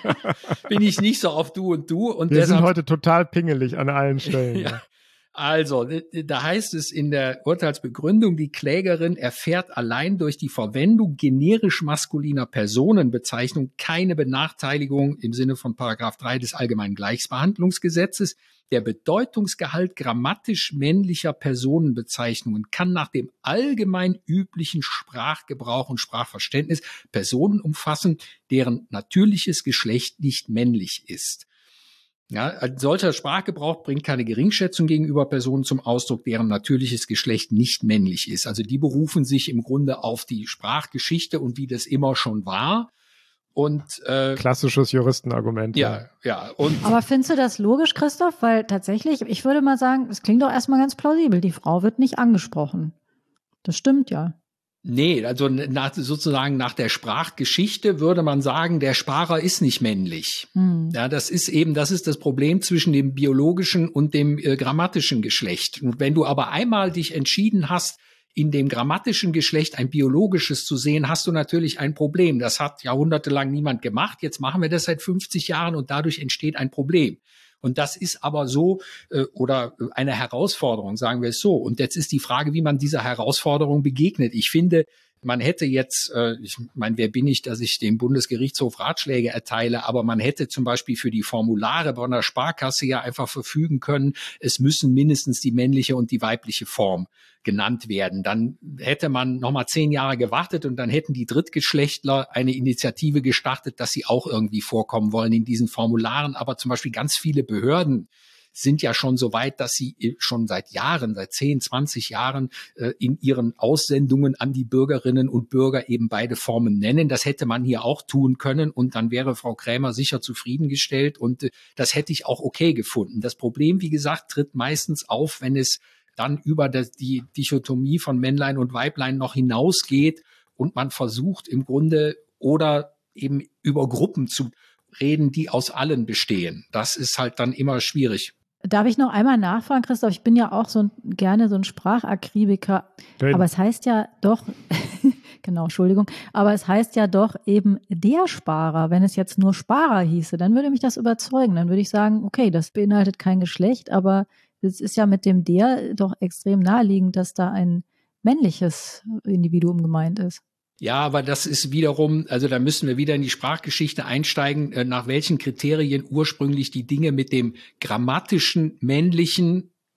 Bin ich nicht so auf Du und Du. Und Wir deshalb, sind heute total pingelig an allen Stellen. ja. Ja. Also, da heißt es in der Urteilsbegründung, die Klägerin erfährt allein durch die Verwendung generisch maskuliner Personenbezeichnung keine Benachteiligung im Sinne von Paragraph drei des Allgemeinen Gleichbehandlungsgesetzes. Der Bedeutungsgehalt grammatisch männlicher Personenbezeichnungen kann nach dem allgemein üblichen Sprachgebrauch und Sprachverständnis Personen umfassen, deren natürliches Geschlecht nicht männlich ist. Ja, ein solcher Sprachgebrauch bringt keine Geringschätzung gegenüber Personen zum Ausdruck, deren natürliches Geschlecht nicht männlich ist. Also die berufen sich im Grunde auf die Sprachgeschichte und wie das immer schon war. Und äh, klassisches Juristenargument. Ja, ja. Und aber findest du das logisch, Christoph? Weil tatsächlich, ich würde mal sagen, es klingt doch erstmal ganz plausibel. Die Frau wird nicht angesprochen. Das stimmt ja. Nee, also nach, sozusagen nach der Sprachgeschichte würde man sagen, der Sparer ist nicht männlich. Hm. Ja, das ist eben, das ist das Problem zwischen dem biologischen und dem äh, grammatischen Geschlecht. Und wenn du aber einmal dich entschieden hast, in dem grammatischen Geschlecht ein biologisches zu sehen, hast du natürlich ein Problem. Das hat jahrhundertelang niemand gemacht. Jetzt machen wir das seit fünfzig Jahren und dadurch entsteht ein Problem. Und das ist aber so, äh, oder eine Herausforderung, sagen wir es so. Und jetzt ist die Frage, wie man dieser Herausforderung begegnet. Ich finde, man hätte jetzt, äh, ich meine, wer bin ich, dass ich dem Bundesgerichtshof Ratschläge erteile, aber man hätte zum Beispiel für die Formulare bei einer Sparkasse ja einfach verfügen können, es müssen mindestens die männliche und die weibliche Form genannt werden. Dann hätte man nochmal zehn Jahre gewartet und dann hätten die Drittgeschlechtler eine Initiative gestartet, dass sie auch irgendwie vorkommen wollen in diesen Formularen. Aber zum Beispiel ganz viele Behörden sind ja schon so weit, dass sie schon seit Jahren, seit zehn, zwanzig Jahren äh, in ihren Aussendungen an die Bürgerinnen und Bürger eben beide Formen nennen. Das hätte man hier auch tun können und dann wäre Frau Krämer sicher zufriedengestellt und äh, das hätte ich auch okay gefunden. Das Problem, wie gesagt, tritt meistens auf, wenn es dann über das, die Dichotomie von Männlein und Weiblein noch hinausgeht und man versucht im Grunde oder eben über Gruppen zu reden, die aus allen bestehen. Das ist halt dann immer schwierig. Darf ich noch einmal nachfragen, Christoph? Ich bin ja auch so ein, gerne so ein Sprachakribiker. Reden. Aber es heißt ja doch, genau, Entschuldigung, aber es heißt ja doch eben der Sparer. Wenn es jetzt nur Sparer hieße, dann würde mich das überzeugen. Dann würde ich sagen, okay, das beinhaltet kein Geschlecht, aber es ist ja mit dem der doch extrem naheliegend, dass da ein männliches Individuum gemeint ist. Ja, aber das ist wiederum, also da müssen wir wieder in die Sprachgeschichte einsteigen, nach welchen Kriterien ursprünglich die Dinge mit dem grammatischen männlichen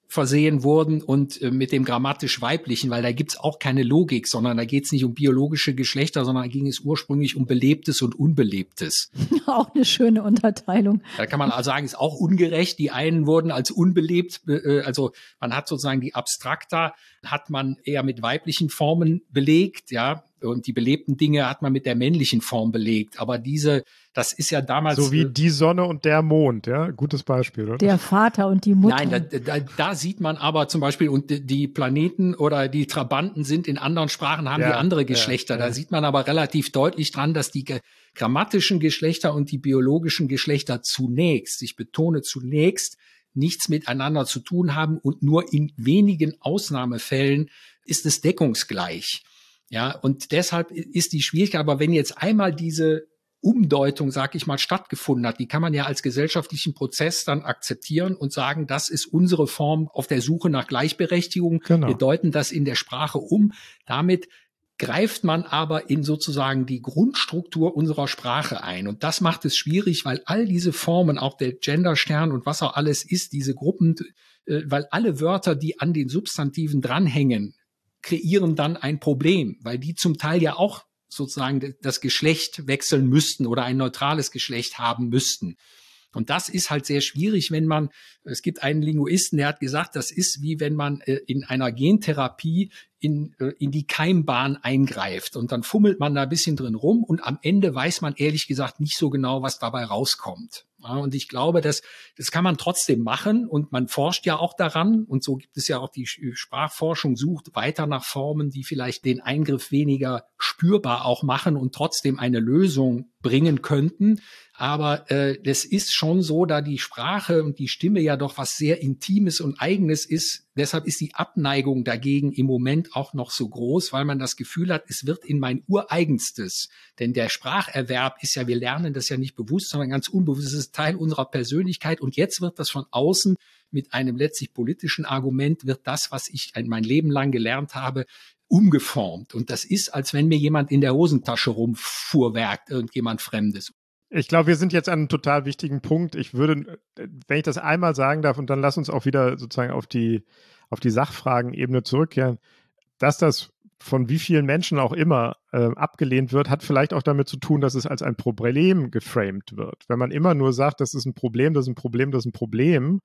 versehen wurden und äh, mit dem grammatisch weiblichen, weil da gibt's auch keine Logik, sondern da geht's nicht um biologische Geschlechter, sondern da ging es ursprünglich um Belebtes und Unbelebtes. Auch eine schöne Unterteilung. Da kann man also sagen, ist auch ungerecht. Die einen wurden als unbelebt, äh, also man hat sozusagen die Abstrakta, hat man eher mit weiblichen Formen belegt, ja, und die belebten Dinge hat man mit der männlichen Form belegt. Aber diese, das ist ja damals... So wie die Sonne und der Mond, ja, gutes Beispiel, oder? Der Vater und die Mutter. Nein, da, da, da sieht man aber zum Beispiel, und die Planeten oder die Trabanten sind in anderen Sprachen, haben ja, die andere Geschlechter. Ja, ja. Da sieht man aber relativ deutlich dran, dass die ge- grammatischen Geschlechter und die biologischen Geschlechter zunächst, ich betone zunächst, nichts miteinander zu tun haben und nur in wenigen Ausnahmefällen ist es deckungsgleich. Ja, und deshalb ist die Schwierigkeit, aber wenn jetzt einmal diese Umdeutung, sag ich mal, stattgefunden hat, die kann man ja als gesellschaftlichen Prozess dann akzeptieren und sagen, das ist unsere Form auf der Suche nach Gleichberechtigung. Genau. Wir deuten das in der Sprache um. Damit greift man aber in sozusagen die Grundstruktur unserer Sprache ein. Und das macht es schwierig, weil all diese Formen, auch der Genderstern und was auch alles ist, diese Gruppen, äh, weil alle Wörter, die an den Substantiven dranhängen, kreieren dann ein Problem, weil die zum Teil ja auch sozusagen das Geschlecht wechseln müssten oder ein neutrales Geschlecht haben müssten. Und das ist halt sehr schwierig, wenn man, es gibt einen Linguisten, der hat gesagt, das ist wie wenn man äh, in einer Gentherapie in, äh, in die Keimbahn eingreift und dann fummelt man da ein bisschen drin rum und am Ende weiß man ehrlich gesagt nicht so genau, was dabei rauskommt. Ja, und ich glaube, das, das kann man trotzdem machen und man forscht ja auch daran und so gibt es ja auch die Sprachforschung, sucht weiter nach Formen, die vielleicht den Eingriff weniger spürbar auch machen und trotzdem eine Lösung bringen könnten. Aber äh, das ist schon so, da die Sprache und die Stimme ja doch was sehr Intimes und Eigenes ist. Deshalb ist die Abneigung dagegen im Moment auch noch so groß, weil man das Gefühl hat, es wird in mein Ureigenstes. Denn der Spracherwerb ist ja, wir lernen das ja nicht bewusst, sondern ganz unbewusst, es ist Teil unserer Persönlichkeit. Und jetzt wird das von außen mit einem letztlich politischen Argument, wird das, was ich mein Leben lang gelernt habe, umgeformt. Und das ist, als wenn mir jemand in der Hosentasche rumfuhrwerkt, irgendjemand Fremdes. Ich glaube, wir sind jetzt an einem total wichtigen Punkt. Ich würde, wenn ich das einmal sagen darf, und dann lass uns auch wieder sozusagen auf die, auf die Sachfragenebene zurückkehren, dass das von wie vielen Menschen auch immer äh, abgelehnt wird, hat vielleicht auch damit zu tun, dass es als ein Problem geframed wird. Wenn man immer nur sagt, das ist ein Problem, das ist ein Problem, das ist ein Problem,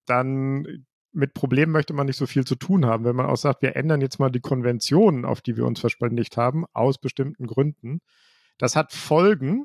dann mit Problemen möchte man nicht so viel zu tun haben. Wenn man auch sagt, wir ändern jetzt mal die Konventionen, auf die wir uns verständigt haben, aus bestimmten Gründen, das hat Folgen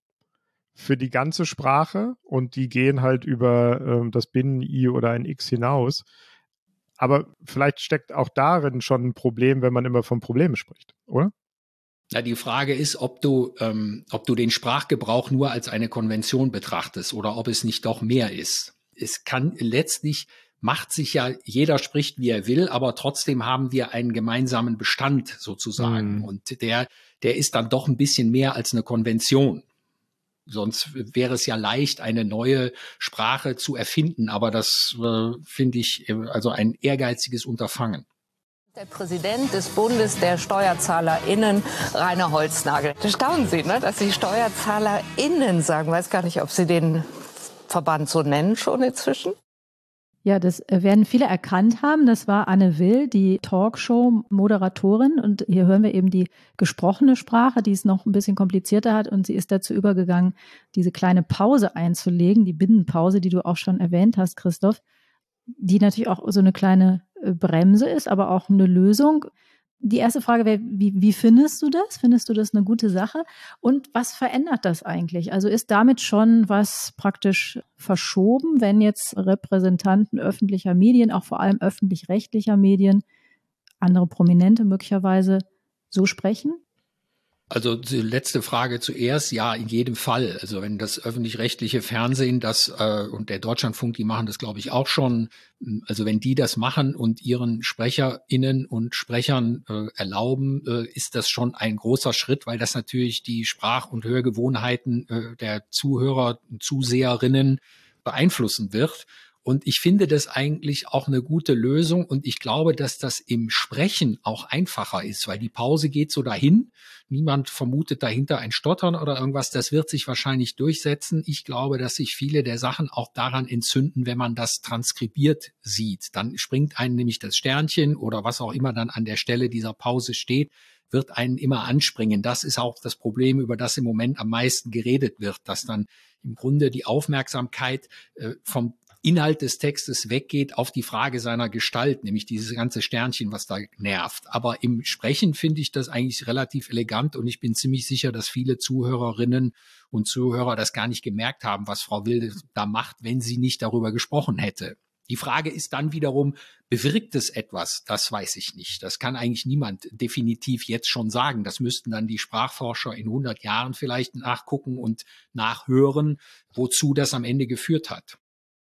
für die ganze Sprache und die gehen halt über ähm, das Binnen-I oder ein X hinaus. Aber vielleicht steckt auch darin schon ein Problem, wenn man immer von Problemen spricht, oder? Ja, die Frage ist, ob du, ähm, ob du den Sprachgebrauch nur als eine Konvention betrachtest oder ob es nicht doch mehr ist. Es kann letztlich, macht sich ja, jeder spricht, wie er will, aber trotzdem haben wir einen gemeinsamen Bestand sozusagen. Mhm. Und der, der ist dann doch ein bisschen mehr als eine Konvention. Sonst wäre es ja leicht, eine neue Sprache zu erfinden. Aber das äh, finde ich äh, also ein ehrgeiziges Unterfangen. Der Präsident des Bundes der SteuerzahlerInnen, Rainer Holznagel. Da staunen Sie, ne, dass Sie SteuerzahlerInnen sagen. Ich weiß gar nicht, ob Sie den Verband so nennen schon inzwischen. Ja, das werden viele erkannt haben. Das war Anne Will, die Talkshow-Moderatorin. Und hier hören wir eben die gesprochene Sprache, die es noch ein bisschen komplizierter hat. Und sie ist dazu übergegangen, diese kleine Pause einzulegen, die Binnenpause, die du auch schon erwähnt hast, Christoph, die natürlich auch so eine kleine Bremse ist, aber auch eine Lösung. Die erste Frage wäre, wie, wie findest du das? Findest du das eine gute Sache? Und was verändert das eigentlich? Also ist damit schon was praktisch verschoben, wenn jetzt Repräsentanten öffentlicher Medien, auch vor allem öffentlich-rechtlicher Medien, andere Prominente möglicherweise so sprechen? Also die letzte Frage zuerst, ja, in jedem Fall. Also wenn das öffentlich-rechtliche Fernsehen das äh, und der Deutschlandfunk, die machen das, glaube ich, auch schon. Also wenn die das machen und ihren SprecherInnen und Sprechern äh, erlauben, äh, ist das schon ein großer Schritt, weil das natürlich die Sprach- und Hörgewohnheiten äh, der Zuhörer und Zuseherinnen beeinflussen wird. Und ich finde das eigentlich auch eine gute Lösung. Und ich glaube, dass das im Sprechen auch einfacher ist, weil die Pause geht so dahin. Niemand vermutet dahinter ein Stottern oder irgendwas. Das wird sich wahrscheinlich durchsetzen. Ich glaube, dass sich viele der Sachen auch daran entzünden, wenn man das transkribiert sieht. Dann springt einem nämlich das Sternchen oder was auch immer dann an der Stelle dieser Pause steht, wird einen immer anspringen. Das ist auch das Problem, über das im Moment am meisten geredet wird, dass dann im Grunde die Aufmerksamkeit äh, vom Inhalt des Textes weggeht auf die Frage seiner Gestalt, nämlich dieses ganze Sternchen, was da nervt. Aber im Sprechen finde ich das eigentlich relativ elegant und ich bin ziemlich sicher, dass viele Zuhörerinnen und Zuhörer das gar nicht gemerkt haben, was Frau Wilde da macht, wenn sie nicht darüber gesprochen hätte. Die Frage ist dann wiederum, bewirkt es etwas? Das weiß ich nicht. Das kann eigentlich niemand definitiv jetzt schon sagen. Das müssten dann die Sprachforscher in hundert Jahren vielleicht nachgucken und nachhören, wozu das am Ende geführt hat.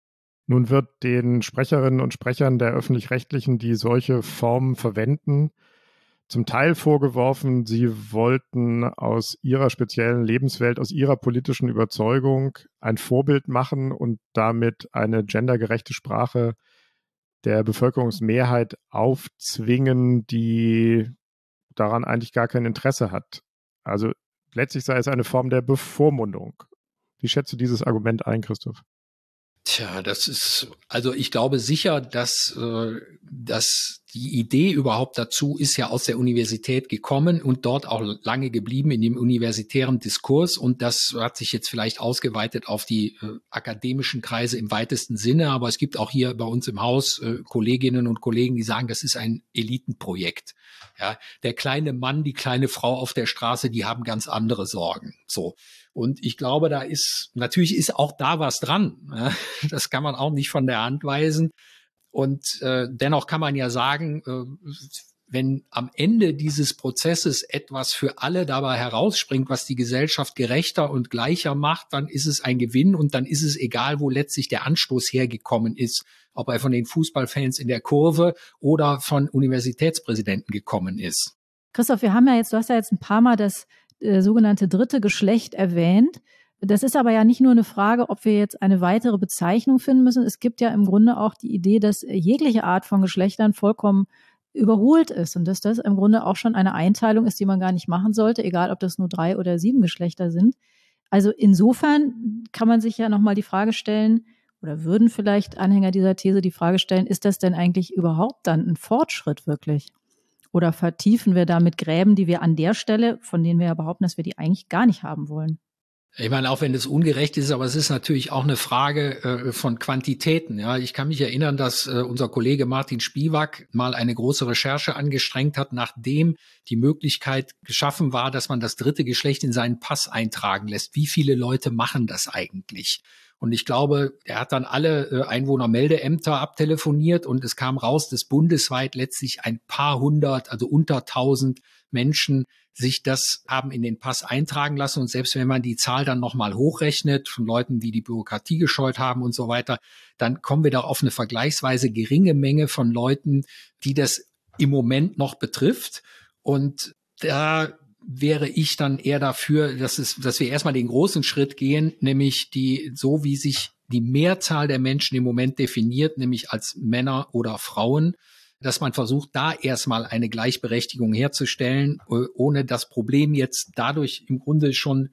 Nun wird den Sprecherinnen und Sprechern der Öffentlich-Rechtlichen, die solche Formen verwenden, zum Teil vorgeworfen, sie wollten aus ihrer speziellen Lebenswelt, aus ihrer politischen Überzeugung ein Vorbild machen und damit eine gendergerechte Sprache der Bevölkerungsmehrheit aufzwingen, die daran eigentlich gar kein Interesse hat. Also letztlich sei es eine Form der Bevormundung. Wie schätzt du dieses Argument ein, Christoph? Tja, das ist, also ich glaube sicher, dass, äh, dass die Idee überhaupt dazu ist ja aus der Universität gekommen und dort auch lange geblieben in dem universitären Diskurs. Und das hat sich jetzt vielleicht ausgeweitet auf die äh, akademischen Kreise im weitesten Sinne. Aber es gibt auch hier bei uns im Haus äh, Kolleginnen und Kollegen, die sagen, das ist ein Elitenprojekt. Ja, der kleine Mann, die kleine Frau auf der Straße, die haben ganz andere Sorgen. So. Und ich glaube, da ist, natürlich ist auch da was dran. Das kann man auch nicht von der Hand weisen. Und äh, dennoch kann man ja sagen, äh, wenn am Ende dieses Prozesses etwas für alle dabei herausspringt, was die Gesellschaft gerechter und gleicher macht, dann ist es ein Gewinn und dann ist es egal, wo letztlich der Anstoß hergekommen ist, ob er von den Fußballfans in der Kurve oder von Universitätspräsidenten gekommen ist. Christoph, wir haben ja jetzt, du hast ja jetzt ein paar Mal das äh, sogenannte dritte Geschlecht erwähnt. Das ist aber ja nicht nur eine Frage, ob wir jetzt eine weitere Bezeichnung finden müssen. Es gibt ja im Grunde auch die Idee, dass jegliche Art von Geschlechtern vollkommen überholt ist und dass das im Grunde auch schon eine Einteilung ist, die man gar nicht machen sollte, egal ob das nur drei oder sieben Geschlechter sind. Also insofern kann man sich ja nochmal die Frage stellen, oder würden vielleicht Anhänger dieser These die Frage stellen, ist das denn eigentlich überhaupt dann ein Fortschritt wirklich? Oder vertiefen wir damit Gräben, die wir an der Stelle, von denen wir ja behaupten, dass wir die eigentlich gar nicht haben wollen? Ich meine, auch wenn es ungerecht ist, aber es ist natürlich auch eine Frage äh, von Quantitäten. Ja, ich kann mich erinnern, dass äh, unser Kollege Martin Spivak mal eine große Recherche angestrengt hat, nachdem die Möglichkeit geschaffen war, dass man das dritte Geschlecht in seinen Pass eintragen lässt. Wie viele Leute machen das eigentlich? Und ich glaube, er hat dann alle äh, Einwohnermeldeämter abtelefoniert und es kam raus, dass bundesweit letztlich ein paar hundert, also unter tausend Menschen sich das haben in den Pass eintragen lassen. Und selbst wenn man die Zahl dann nochmal hochrechnet von Leuten, die die Bürokratie gescheut haben und so weiter, dann kommen wir da auf eine vergleichsweise geringe Menge von Leuten, die das im Moment noch betrifft. Und da wäre ich dann eher dafür, dass es, dass wir erstmal den großen Schritt gehen, nämlich die, so wie sich die Mehrzahl der Menschen im Moment definiert, nämlich als Männer oder Frauen, dass man versucht, da erstmal eine Gleichberechtigung herzustellen, ohne das Problem jetzt dadurch im Grunde schon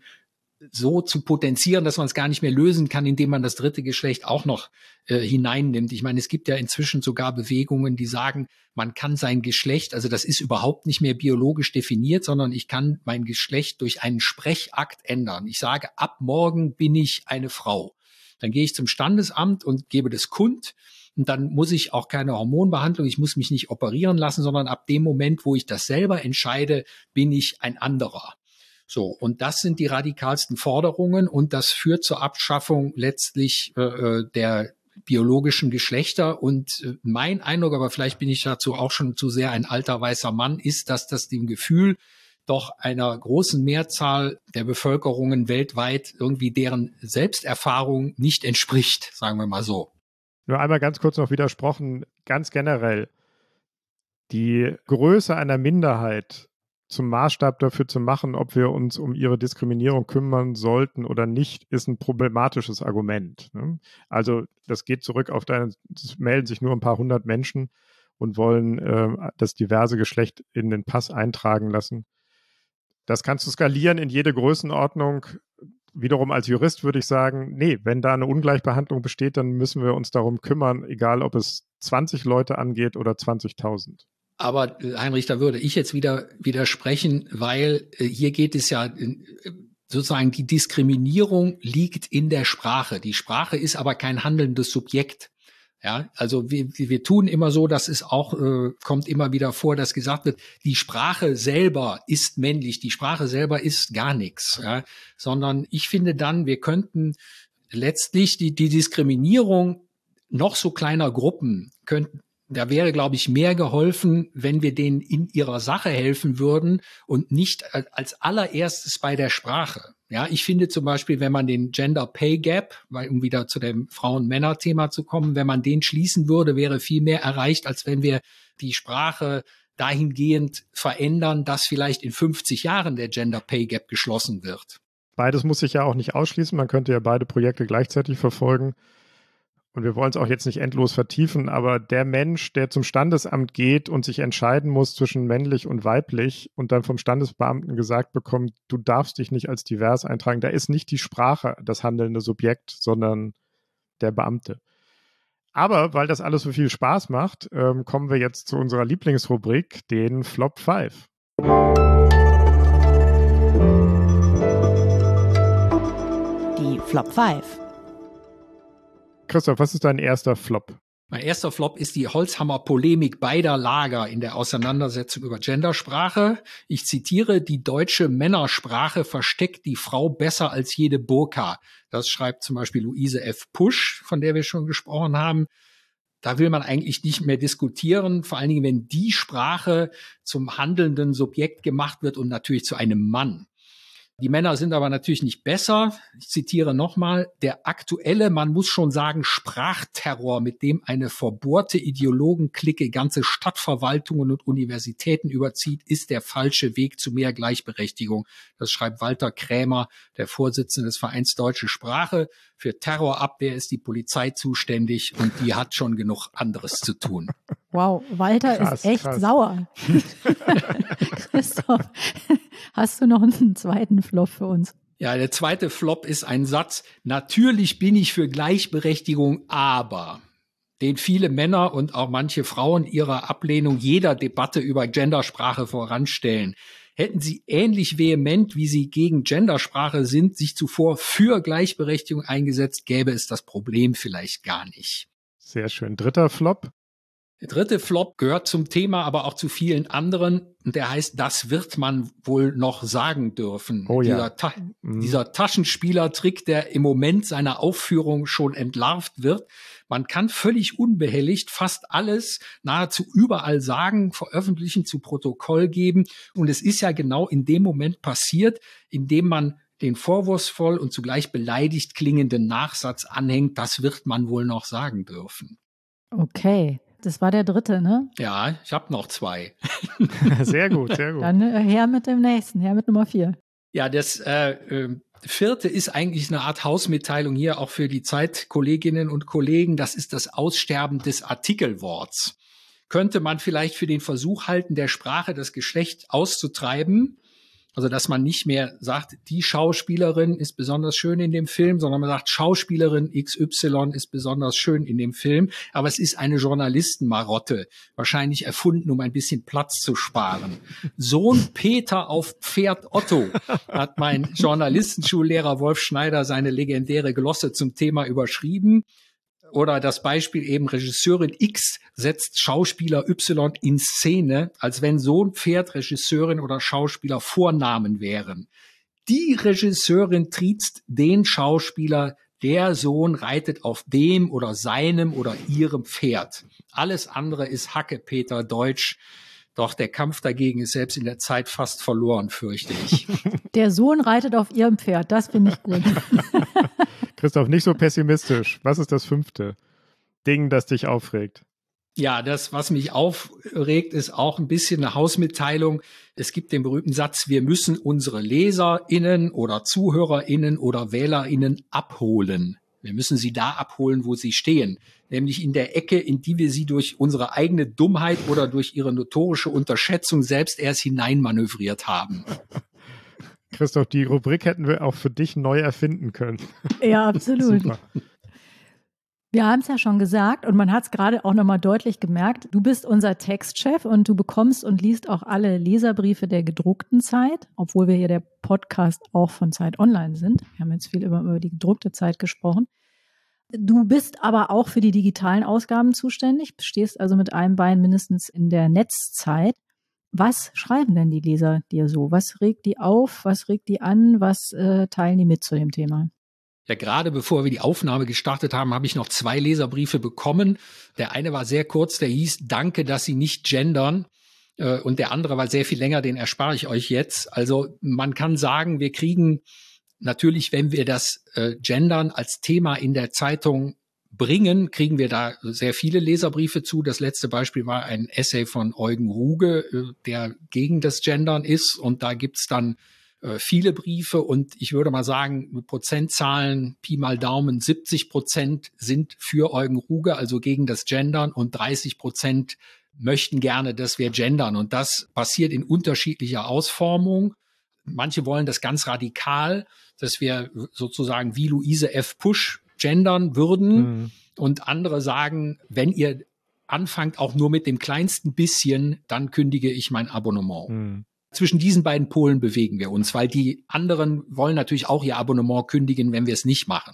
so zu potenzieren, dass man es gar nicht mehr lösen kann, indem man das dritte Geschlecht auch noch äh, hineinnimmt. Ich meine, es gibt ja inzwischen sogar Bewegungen, die sagen, man kann sein Geschlecht, also das ist überhaupt nicht mehr biologisch definiert, sondern ich kann mein Geschlecht durch einen Sprechakt ändern. Ich sage, ab morgen bin ich eine Frau. Dann gehe ich zum Standesamt und gebe das kund. Und dann muss ich auch keine Hormonbehandlung, ich muss mich nicht operieren lassen, sondern ab dem Moment, wo ich das selber entscheide, bin ich ein anderer. So, und das sind die radikalsten Forderungen und das führt zur Abschaffung letztlich äh, der biologischen Geschlechter. Und äh, mein Eindruck, aber vielleicht bin ich dazu auch schon zu sehr ein alter weißer Mann, ist, dass das dem Gefühl doch einer großen Mehrzahl der Bevölkerungen weltweit irgendwie deren Selbsterfahrung nicht entspricht, sagen wir mal so. Nur einmal ganz kurz noch widersprochen, ganz generell. Die Größe einer Minderheit zum Maßstab dafür zu machen, ob wir uns um ihre Diskriminierung kümmern sollten oder nicht, ist ein problematisches Argument. Ne? Also das geht zurück auf deine, es melden sich nur ein paar hundert Menschen und wollen äh, das diverse Geschlecht in den Pass eintragen lassen. Das kannst du skalieren in jede Größenordnung. Wiederum als Jurist würde ich sagen, nee, wenn da eine Ungleichbehandlung besteht, dann müssen wir uns darum kümmern, egal ob es zwanzig Leute angeht oder zwanzigtausend. Aber Heinrich, da würde ich jetzt wieder widersprechen, weil äh, hier geht es ja äh, sozusagen, die Diskriminierung liegt in der Sprache. Die Sprache ist aber kein handelndes Subjekt. Ja, also wir, wir tun immer so, dass es auch, äh, kommt immer wieder vor, dass gesagt wird, die Sprache selber ist männlich, die Sprache selber ist gar nichts, ja, sondern ich finde dann, wir könnten letztlich die, die Diskriminierung noch so kleiner Gruppen könnten, da wäre, glaube ich, mehr geholfen, wenn wir denen in ihrer Sache helfen würden und nicht als allererstes bei der Sprache. Ja, ich finde zum Beispiel, wenn man den Gender Pay Gap, weil, um wieder zu dem Frauen-Männer-Thema zu kommen, wenn man den schließen würde, wäre viel mehr erreicht, als wenn wir die Sprache dahingehend verändern, dass vielleicht in fünfzig Jahren der Gender Pay Gap geschlossen wird. Beides muss sich ja auch nicht ausschließen. Man könnte ja beide Projekte gleichzeitig verfolgen. Und wir wollen es auch jetzt nicht endlos vertiefen, aber der Mensch, der zum Standesamt geht und sich entscheiden muss zwischen männlich und weiblich und dann vom Standesbeamten gesagt bekommt, du darfst dich nicht als divers eintragen, da ist nicht die Sprache das handelnde Subjekt, sondern der Beamte. Aber weil das alles so viel Spaß macht, ähm, kommen wir jetzt zu unserer Lieblingsrubrik, den Flop fünf. Die Flop fünf. Christoph, was ist dein erster Flop? Mein erster Flop ist die Holzhammer-Polemik beider Lager in der Auseinandersetzung über Gendersprache. Ich zitiere, die deutsche Männersprache versteckt die Frau besser als jede Burka. Das schreibt zum Beispiel Luise F. Pusch, von der wir schon gesprochen haben. Da will man eigentlich nicht mehr diskutieren, vor allen Dingen, wenn die Sprache zum handelnden Subjekt gemacht wird und natürlich zu einem Mann. Die Männer sind aber natürlich nicht besser. Ich zitiere nochmal, der aktuelle, man muss schon sagen, Sprachterror, mit dem eine verbohrte Ideologenklicke ganze Stadtverwaltungen und Universitäten überzieht, ist der falsche Weg zu mehr Gleichberechtigung. Das schreibt Walter Krämer, der Vorsitzende des Vereins Deutsche Sprache. Für Terrorabwehr ist die Polizei zuständig und die hat schon genug anderes zu tun. Wow, Walter krass, ist echt krass. sauer. Christoph, hast du noch einen zweiten Flop für uns? Ja, der zweite Flop ist ein Satz, natürlich bin ich für Gleichberechtigung, aber, den viele Männer und auch manche Frauen ihrer Ablehnung jeder Debatte über Gendersprache voranstellen. Hätten sie ähnlich vehement, wie sie gegen Gendersprache sind, sich zuvor für Gleichberechtigung eingesetzt, gäbe es das Problem vielleicht gar nicht. Sehr schön. Dritter Flop? Der dritte Flop gehört zum Thema, aber auch zu vielen anderen. Und der heißt, das wird man wohl noch sagen dürfen. Oh ja. Dieser, Ta- mhm. dieser Taschenspielertrick, der im Moment seiner Aufführung schon entlarvt wird. Man kann völlig unbehelligt fast alles nahezu überall sagen, veröffentlichen, zu Protokoll geben. Und es ist ja genau in dem Moment passiert, in dem man den vorwurfsvoll und zugleich beleidigt klingenden Nachsatz anhängt, das wird man wohl noch sagen dürfen. Okay. Das war der dritte, ne? Ja, ich habe noch zwei. Sehr gut, sehr gut. Dann äh, her mit dem nächsten, her mit Nummer vier. Ja, das äh, äh, vierte ist eigentlich eine Art Hausmitteilung hier auch für die Zeitkolleginnen und Kollegen. Das ist das Aussterben des Artikelworts. Könnte man vielleicht für den Versuch halten, der Sprache das Geschlecht auszutreiben? Also, dass man nicht mehr sagt, die Schauspielerin ist besonders schön in dem Film, sondern man sagt, Schauspielerin X Y ist besonders schön in dem Film. Aber es ist eine Journalistenmarotte, wahrscheinlich erfunden, um ein bisschen Platz zu sparen. Sohn Peter auf Pferd Otto, hat mein Journalistenschullehrer Wolf Schneider seine legendäre Glosse zum Thema überschrieben. Oder das Beispiel eben, Regisseurin X setzt Schauspieler Y in Szene, als wenn Sohn, Pferd, Regisseurin oder Schauspieler Vornamen wären. Die Regisseurin triezt den Schauspieler, der Sohn reitet auf dem oder seinem oder ihrem Pferd. Alles andere ist Hackepeter Deutsch. Doch der Kampf dagegen ist selbst in der Zeit fast verloren, fürchte ich. Der Sohn reitet auf ihrem Pferd, das finde ich gut. Christoph, nicht so pessimistisch. Was ist das fünfte Ding, das dich aufregt? Ja, das, was mich aufregt, ist auch ein bisschen eine Hausmitteilung. Es gibt den berühmten Satz, wir müssen unsere LeserInnen oder ZuhörerInnen oder WählerInnen abholen. Wir müssen sie da abholen, wo sie stehen. Nämlich in der Ecke, in die wir sie durch unsere eigene Dummheit oder durch ihre notorische Unterschätzung selbst erst hineinmanövriert haben. Christoph, die Rubrik hätten wir auch für dich neu erfinden können. Ja, absolut. Super. Wir haben es ja schon gesagt und man hat es gerade auch nochmal deutlich gemerkt. Du bist unser Textchef und du bekommst und liest auch alle Leserbriefe der gedruckten Zeit, obwohl wir hier der Podcast auch von Zeit Online sind. Wir haben jetzt viel über, über die gedruckte Zeit gesprochen. Du bist aber auch für die digitalen Ausgaben zuständig, stehst also mit einem Bein mindestens in der Netzzeit. Was schreiben denn die Leser dir so? Was regt die auf? Was regt die an? Was äh, teilen die mit zu dem Thema? Ja, gerade bevor wir die Aufnahme gestartet haben, habe ich noch zwei Leserbriefe bekommen. Der eine war sehr kurz, der hieß, danke, dass Sie nicht gendern. Und der andere war sehr viel länger, den erspare ich euch jetzt. Also man kann sagen, wir kriegen natürlich, wenn wir das äh, Gendern als Thema in der Zeitung bringen, kriegen wir da sehr viele Leserbriefe zu. Das letzte Beispiel war ein Essay von Eugen Ruge, äh, der gegen das Gendern ist. Und da gibt's dann viele Briefe und ich würde mal sagen, Prozentzahlen, Pi mal Daumen, siebzig Prozent sind für Eugen Ruge, also gegen das Gendern und dreißig Prozent möchten gerne, dass wir gendern. Und das passiert in unterschiedlicher Ausformung. Manche wollen das ganz radikal, dass wir sozusagen wie Luise F. Pusch gendern würden. Mhm. Und andere sagen, wenn ihr anfangt auch nur mit dem kleinsten bisschen, dann kündige ich mein Abonnement. Mhm. Zwischen diesen beiden Polen bewegen wir uns, weil die anderen wollen natürlich auch ihr Abonnement kündigen, wenn wir es nicht machen.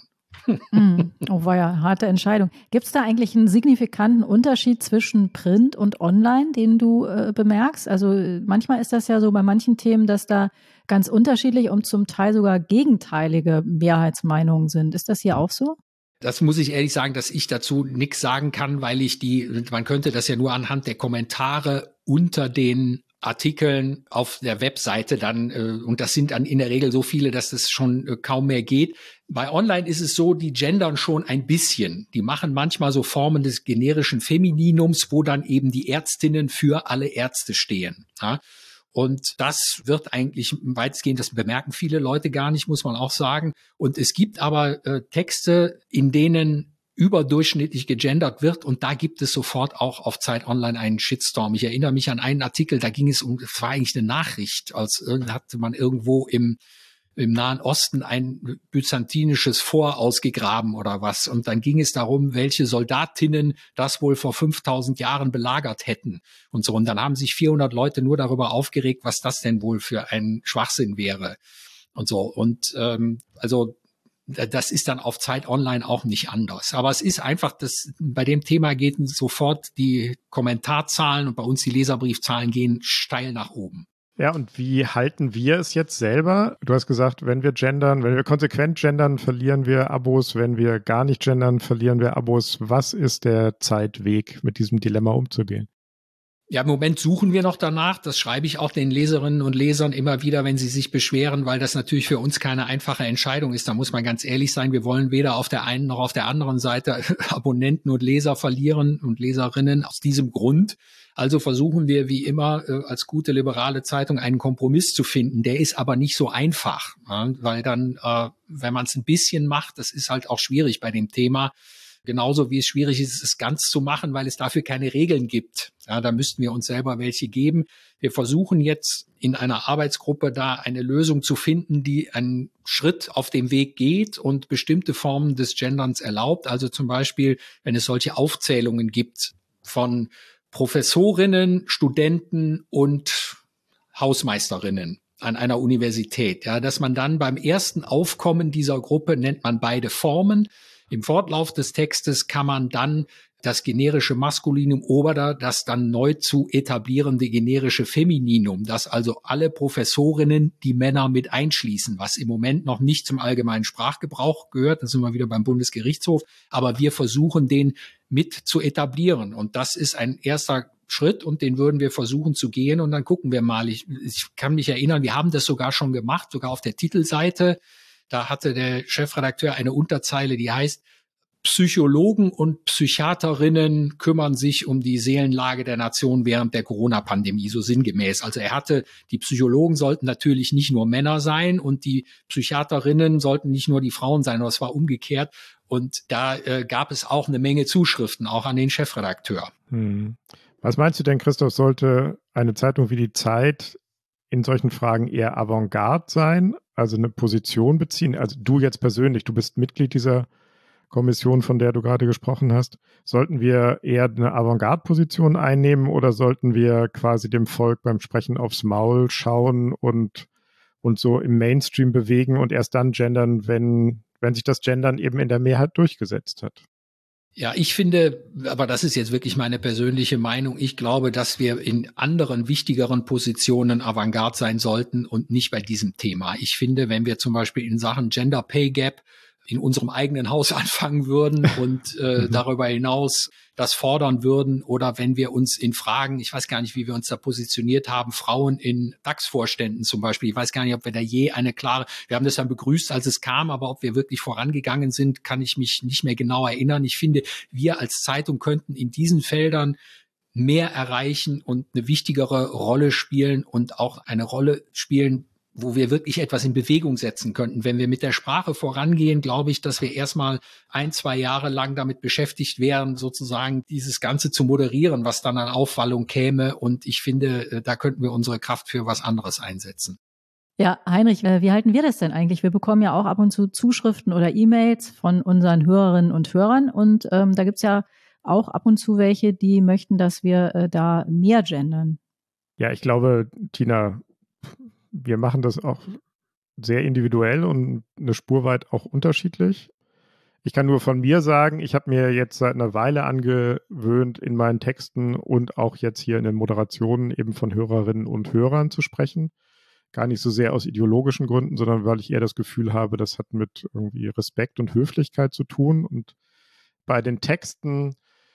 Mm, oh, war ja harte Entscheidung. Gibt es da eigentlich einen signifikanten Unterschied zwischen Print und Online, den du äh, bemerkst? Also manchmal ist das ja so bei manchen Themen, dass da ganz unterschiedlich und zum Teil sogar gegenteilige Mehrheitsmeinungen sind. Ist das hier auch so? Das muss ich ehrlich sagen, dass ich dazu nichts sagen kann, weil ich die, man könnte das ja nur anhand der Kommentare unter den Artikeln auf der Webseite dann, äh, und das sind dann in der Regel so viele, dass es schon äh, kaum mehr geht. Bei Online ist es so, die gendern schon ein bisschen. Die machen manchmal so Formen des generischen Femininums, wo dann eben die Ärztinnen für alle Ärzte stehen. Ja? Und das wird eigentlich weitestgehend, das bemerken viele Leute gar nicht, muss man auch sagen. Und es gibt aber äh, Texte, in denen überdurchschnittlich gegendert wird und da gibt es sofort auch auf Zeit Online einen Shitstorm. Ich erinnere mich an einen Artikel, da ging es um, es war eigentlich eine Nachricht, als hatte man irgendwo im im Nahen Osten ein byzantinisches Fort ausgegraben oder was und dann ging es darum, welche Soldatinnen das wohl vor fünftausend Jahren belagert hätten und so und dann haben sich vierhundert Leute nur darüber aufgeregt, was das denn wohl für ein Schwachsinn wäre und so und ähm, also das ist dann auf Zeit Online auch nicht anders. Aber es ist einfach, dass bei dem Thema geht sofort die Kommentarzahlen und bei uns die Leserbriefzahlen gehen steil nach oben. Ja, und wie halten wir es jetzt selber? Du hast gesagt, wenn wir gendern, wenn wir konsequent gendern, verlieren wir Abos. Wenn wir gar nicht gendern, verlieren wir Abos. Was ist der Zeitweg, mit diesem Dilemma umzugehen? Ja, im Moment suchen wir noch danach. Das schreibe ich auch den Leserinnen und Lesern immer wieder, wenn sie sich beschweren, weil das natürlich für uns keine einfache Entscheidung ist. Da muss man ganz ehrlich sein. Wir wollen weder auf der einen noch auf der anderen Seite Abonnenten und Leser verlieren und Leserinnen aus diesem Grund. Also versuchen wir wie immer als gute liberale Zeitung einen Kompromiss zu finden. Der ist aber nicht so einfach, weil dann, wenn man es ein bisschen macht, das ist halt auch schwierig bei dem Thema. Genauso wie es schwierig ist, es ganz zu machen, weil es dafür keine Regeln gibt. Ja, da müssten wir uns selber welche geben. Wir versuchen jetzt in einer Arbeitsgruppe da eine Lösung zu finden, die einen Schritt auf dem Weg geht und bestimmte Formen des Genderns erlaubt. Also zum Beispiel, wenn es solche Aufzählungen gibt von Professorinnen, Studenten und Hausmeisterinnen an einer Universität, ja, dass man dann beim ersten Aufkommen dieser Gruppe nennt man beide Formen. Im Fortlauf des Textes kann man dann das generische Maskulinum oder das dann neu zu etablierende generische Femininum, das also alle Professorinnen die Männer mit einschließen, was im Moment noch nicht zum allgemeinen Sprachgebrauch gehört. Da sind wir wieder beim Bundesgerichtshof. Aber wir versuchen, den mit zu etablieren. Und das ist ein erster Schritt und den würden wir versuchen zu gehen. Und dann gucken wir mal. Ich, ich kann mich erinnern, wir haben das sogar schon gemacht, sogar auf der Titelseite. Da hatte der Chefredakteur eine Unterzeile, die heißt, Psychologen und Psychiaterinnen kümmern sich um die Seelenlage der Nation während der Corona-Pandemie, so sinngemäß. Also er hatte, die Psychologen sollten natürlich nicht nur Männer sein und die Psychiaterinnen sollten nicht nur die Frauen sein, aber es war umgekehrt. Und da äh, gab es auch eine Menge Zuschriften, auch an den Chefredakteur. Hm. Was meinst du denn, Christoph, sollte eine Zeitung wie die Zeit in solchen Fragen eher Avantgarde sein, also eine Position beziehen? Also du jetzt persönlich, du bist Mitglied dieser Kommission, von der du gerade gesprochen hast. Sollten wir eher eine Avantgarde-Position einnehmen oder sollten wir quasi dem Volk beim Sprechen aufs Maul schauen und, und so im Mainstream bewegen und erst dann gendern, wenn, wenn sich das Gendern eben in der Mehrheit durchgesetzt hat? Ja, ich finde, aber das ist jetzt wirklich meine persönliche Meinung, ich glaube, dass wir in anderen, wichtigeren Positionen Avantgarde sein sollten und nicht bei diesem Thema. Ich finde, wenn wir zum Beispiel in Sachen Gender Pay Gap in unserem eigenen Haus anfangen würden und äh, mhm. darüber hinaus das fordern würden oder wenn wir uns in Fragen, ich weiß gar nicht, wie wir uns da positioniert haben, Frauen in DAX-Vorständen zum Beispiel, ich weiß gar nicht, ob wir da je eine klare, wir haben das dann begrüßt, als es kam, aber ob wir wirklich vorangegangen sind, kann ich mich nicht mehr genau erinnern. Ich finde, wir als Zeitung könnten in diesen Feldern mehr erreichen und eine wichtigere Rolle spielen und auch eine Rolle spielen, wo wir wirklich etwas in Bewegung setzen könnten. Wenn wir mit der Sprache vorangehen, glaube ich, dass wir erstmal ein, zwei Jahre lang damit beschäftigt wären, sozusagen dieses Ganze zu moderieren, was dann an Aufwallung käme. Und ich finde, da könnten wir unsere Kraft für was anderes einsetzen. Ja, Heinrich, wie halten wir das denn eigentlich? Wir bekommen ja auch ab und zu Zuschriften oder E-Mails von unseren Hörerinnen und Hörern. Und ähm, da gibt's ja auch ab und zu welche, die möchten, dass wir äh, da mehr gendern. Ja, ich glaube, Tina, wir machen das auch sehr individuell und eine Spur weit auch unterschiedlich. Ich kann nur von mir sagen, ich habe mir jetzt seit einer Weile angewöhnt, in meinen Texten und auch jetzt hier in den Moderationen eben von Hörerinnen und Hörern zu sprechen. Gar nicht so sehr aus ideologischen Gründen, sondern weil ich eher das Gefühl habe, das hat mit irgendwie Respekt und Höflichkeit zu tun. Und bei den Texten,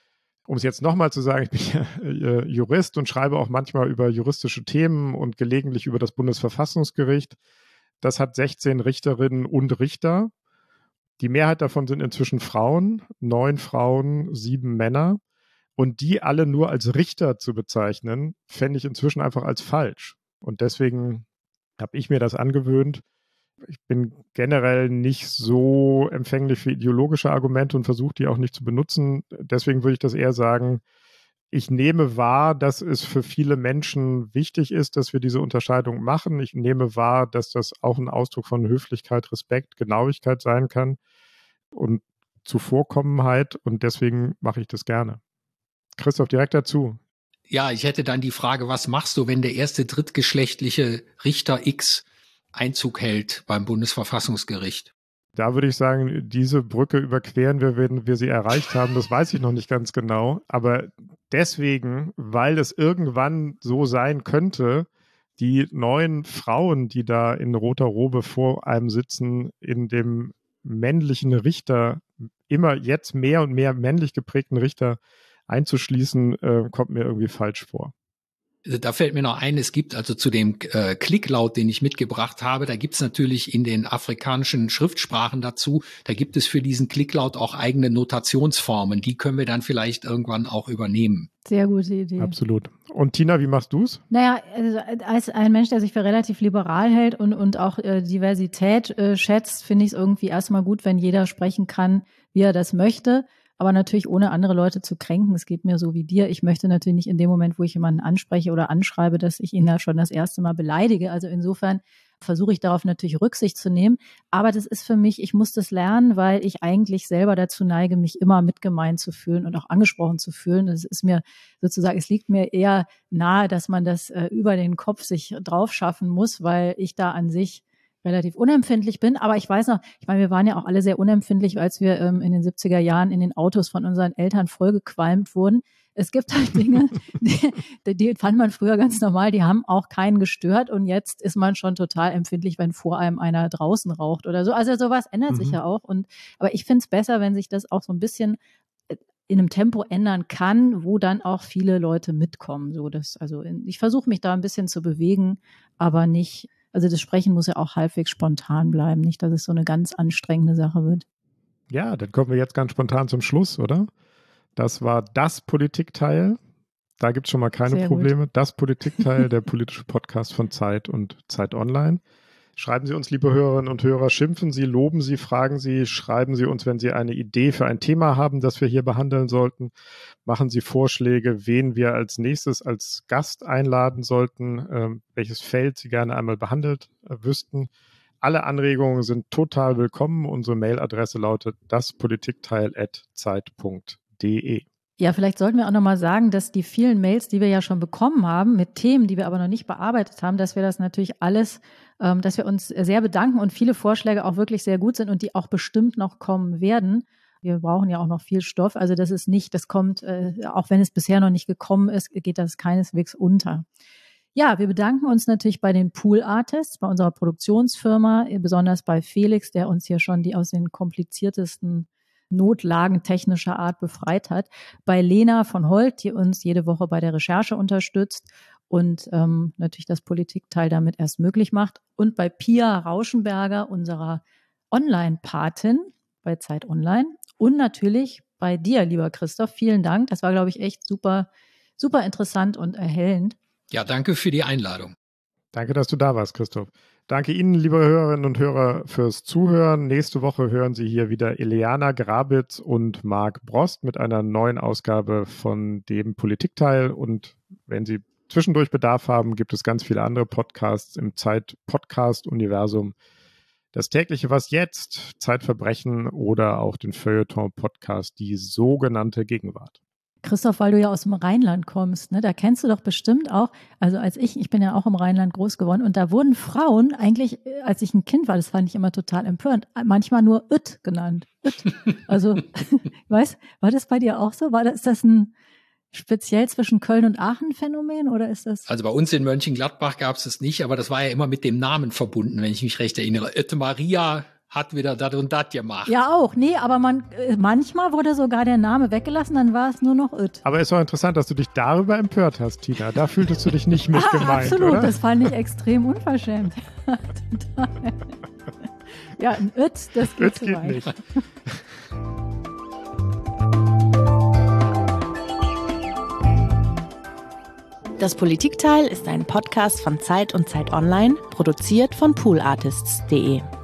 um es jetzt nochmal zu sagen, ich bin ja äh, Jurist und schreibe auch manchmal über juristische Themen und gelegentlich über das Bundesverfassungsgericht. Das hat sechzehn Richterinnen und Richter. Die Mehrheit davon sind inzwischen Frauen, neun Frauen, sieben Männer. Und die alle nur als Richter zu bezeichnen, fände ich inzwischen einfach als falsch. Und deswegen habe ich mir das angewöhnt. Ich bin generell nicht so empfänglich für ideologische Argumente und versuche die auch nicht zu benutzen. Deswegen würde ich das eher sagen, ich nehme wahr, dass es für viele Menschen wichtig ist, dass wir diese Unterscheidung machen. Ich nehme wahr, dass das auch ein Ausdruck von Höflichkeit, Respekt, Genauigkeit sein kann und Zuvorkommenheit. Und deswegen mache ich das gerne. Christoph, direkt dazu. Ja, ich hätte dann die Frage, was machst du, wenn der erste drittgeschlechtliche Richter X Einzug hält beim Bundesverfassungsgericht? Da würde ich sagen, diese Brücke überqueren wir, wenn wir sie erreicht haben. Das weiß ich noch nicht ganz genau. Aber deswegen, weil es irgendwann so sein könnte, die neuen Frauen, die da in roter Robe vor einem sitzen, in dem männlichen Richter, immer jetzt mehr und mehr männlich geprägten Richter einzuschließen, äh, kommt mir irgendwie falsch vor. Da fällt mir noch ein, es gibt also zu dem äh, Klicklaut, den ich mitgebracht habe, da gibt es natürlich in den afrikanischen Schriftsprachen dazu, da gibt es für diesen Klicklaut auch eigene Notationsformen. Die können wir dann vielleicht irgendwann auch übernehmen. Sehr gute Idee. Absolut. Und Tina, wie machst du es? Naja, also als ein Mensch, der sich für relativ liberal hält und, und auch äh, Diversität äh, schätzt, finde ich es irgendwie erstmal gut, wenn jeder sprechen kann, wie er das möchte. Aber natürlich ohne andere Leute zu kränken. Es geht mir so wie dir. Ich möchte natürlich nicht in dem Moment, wo ich jemanden anspreche oder anschreibe, dass ich ihn da schon das erste Mal beleidige. Also insofern versuche ich darauf natürlich Rücksicht zu nehmen. Aber das ist für mich, ich muss das lernen, weil ich eigentlich selber dazu neige, mich immer mitgemeint zu fühlen und auch angesprochen zu fühlen. Das ist mir sozusagen, es liegt mir eher nahe, dass man das äh, über den Kopf sich drauf schaffen muss, weil ich da an sich relativ unempfindlich bin, aber ich weiß noch, ich meine, wir waren ja auch alle sehr unempfindlich, als wir ähm, in den siebziger Jahren in den Autos von unseren Eltern vollgequalmt wurden. Es gibt halt Dinge, die, die fand man früher ganz normal, die haben auch keinen gestört und jetzt ist man schon total empfindlich, wenn vor einem einer draußen raucht oder so. Also sowas ändert mhm. sich ja auch. Und aber ich finde es besser, wenn sich das auch so ein bisschen in einem Tempo ändern kann, wo dann auch viele Leute mitkommen. So, das, also in, ich versuche mich da ein bisschen zu bewegen, aber nicht. Also das Sprechen muss ja auch halbwegs spontan bleiben, nicht, dass es so eine ganz anstrengende Sache wird. Ja, dann kommen wir jetzt ganz spontan zum Schluss, oder? Das war das Politikteil. Da gibt es schon mal keine Sehr Probleme. gut. Das Politikteil, der politische Podcast von Zeit und Zeit Online. Schreiben Sie uns, liebe Hörerinnen und Hörer, schimpfen Sie, loben Sie, fragen Sie, schreiben Sie uns, wenn Sie eine Idee für ein Thema haben, das wir hier behandeln sollten. Machen Sie Vorschläge, wen wir als nächstes als Gast einladen sollten, äh, welches Feld Sie gerne einmal behandelt äh, wüssten. Alle Anregungen sind total willkommen. Unsere Mailadresse lautet daspolitikteil at zeit punkt de. Ja, vielleicht sollten wir auch nochmal sagen, dass die vielen Mails, die wir ja schon bekommen haben, mit Themen, die wir aber noch nicht bearbeitet haben, dass wir das natürlich alles, ähm, dass wir uns sehr bedanken und viele Vorschläge auch wirklich sehr gut sind und die auch bestimmt noch kommen werden. Wir brauchen ja auch noch viel Stoff. Also das ist nicht, das kommt, äh, auch wenn es bisher noch nicht gekommen ist, geht das keineswegs unter. Ja, wir bedanken uns natürlich bei den Pool Artists, bei unserer Produktionsfirma, besonders bei Felix, der uns hier schon die aus den kompliziertesten Notlagen technischer Art befreit hat, bei Lena von Holt, die uns jede Woche bei der Recherche unterstützt und ähm, natürlich das Politikteil damit erst möglich macht, und bei Pia Rauschenberger, unserer Online-Patin bei Zeit Online, und natürlich bei dir, lieber Christoph. Vielen Dank. Das war, glaube ich, echt super, super interessant und erhellend. Ja, danke für die Einladung. Danke, dass du da warst, Christoph. Danke Ihnen, liebe Hörerinnen und Hörer, fürs Zuhören. Nächste Woche hören Sie hier wieder Ileana Grabitz und Marc Brost mit einer neuen Ausgabe von dem Politikteil. Und wenn Sie zwischendurch Bedarf haben, gibt es ganz viele andere Podcasts im Zeit-Podcast-Universum. Das tägliche Was Jetzt, Zeitverbrechen oder auch den Feuilleton-Podcast, die sogenannte Gegenwart. Christoph, weil du ja aus dem Rheinland kommst, ne, da kennst du doch bestimmt auch, also als ich, ich bin ja auch im Rheinland groß geworden und da wurden Frauen eigentlich, als ich ein Kind war, das fand ich immer total empörend, manchmal nur Üt genannt. Üt. Also, ich weiß, war das bei dir auch so? War das, ist das ein speziell zwischen Köln und Aachen Phänomen oder ist das? Also bei uns in Mönchengladbach gab es das nicht, aber das war ja immer mit dem Namen verbunden, wenn ich mich recht erinnere. Ötte Maria hat wieder das und das gemacht. Ja auch, nee, aber man, manchmal wurde sogar der Name weggelassen, dann war es nur noch Öt. Aber es ist auch interessant, dass du dich darüber empört hast, Tina. Da fühltest du dich nicht mit gemeint, Absolut, oder? Das fand ich extrem unverschämt. Total. Ja, ein Öt, das geht Öt zu geht weit. nicht. Das Politikteil ist ein Podcast von Zeit und Zeit Online, produziert von pool artists punkt de.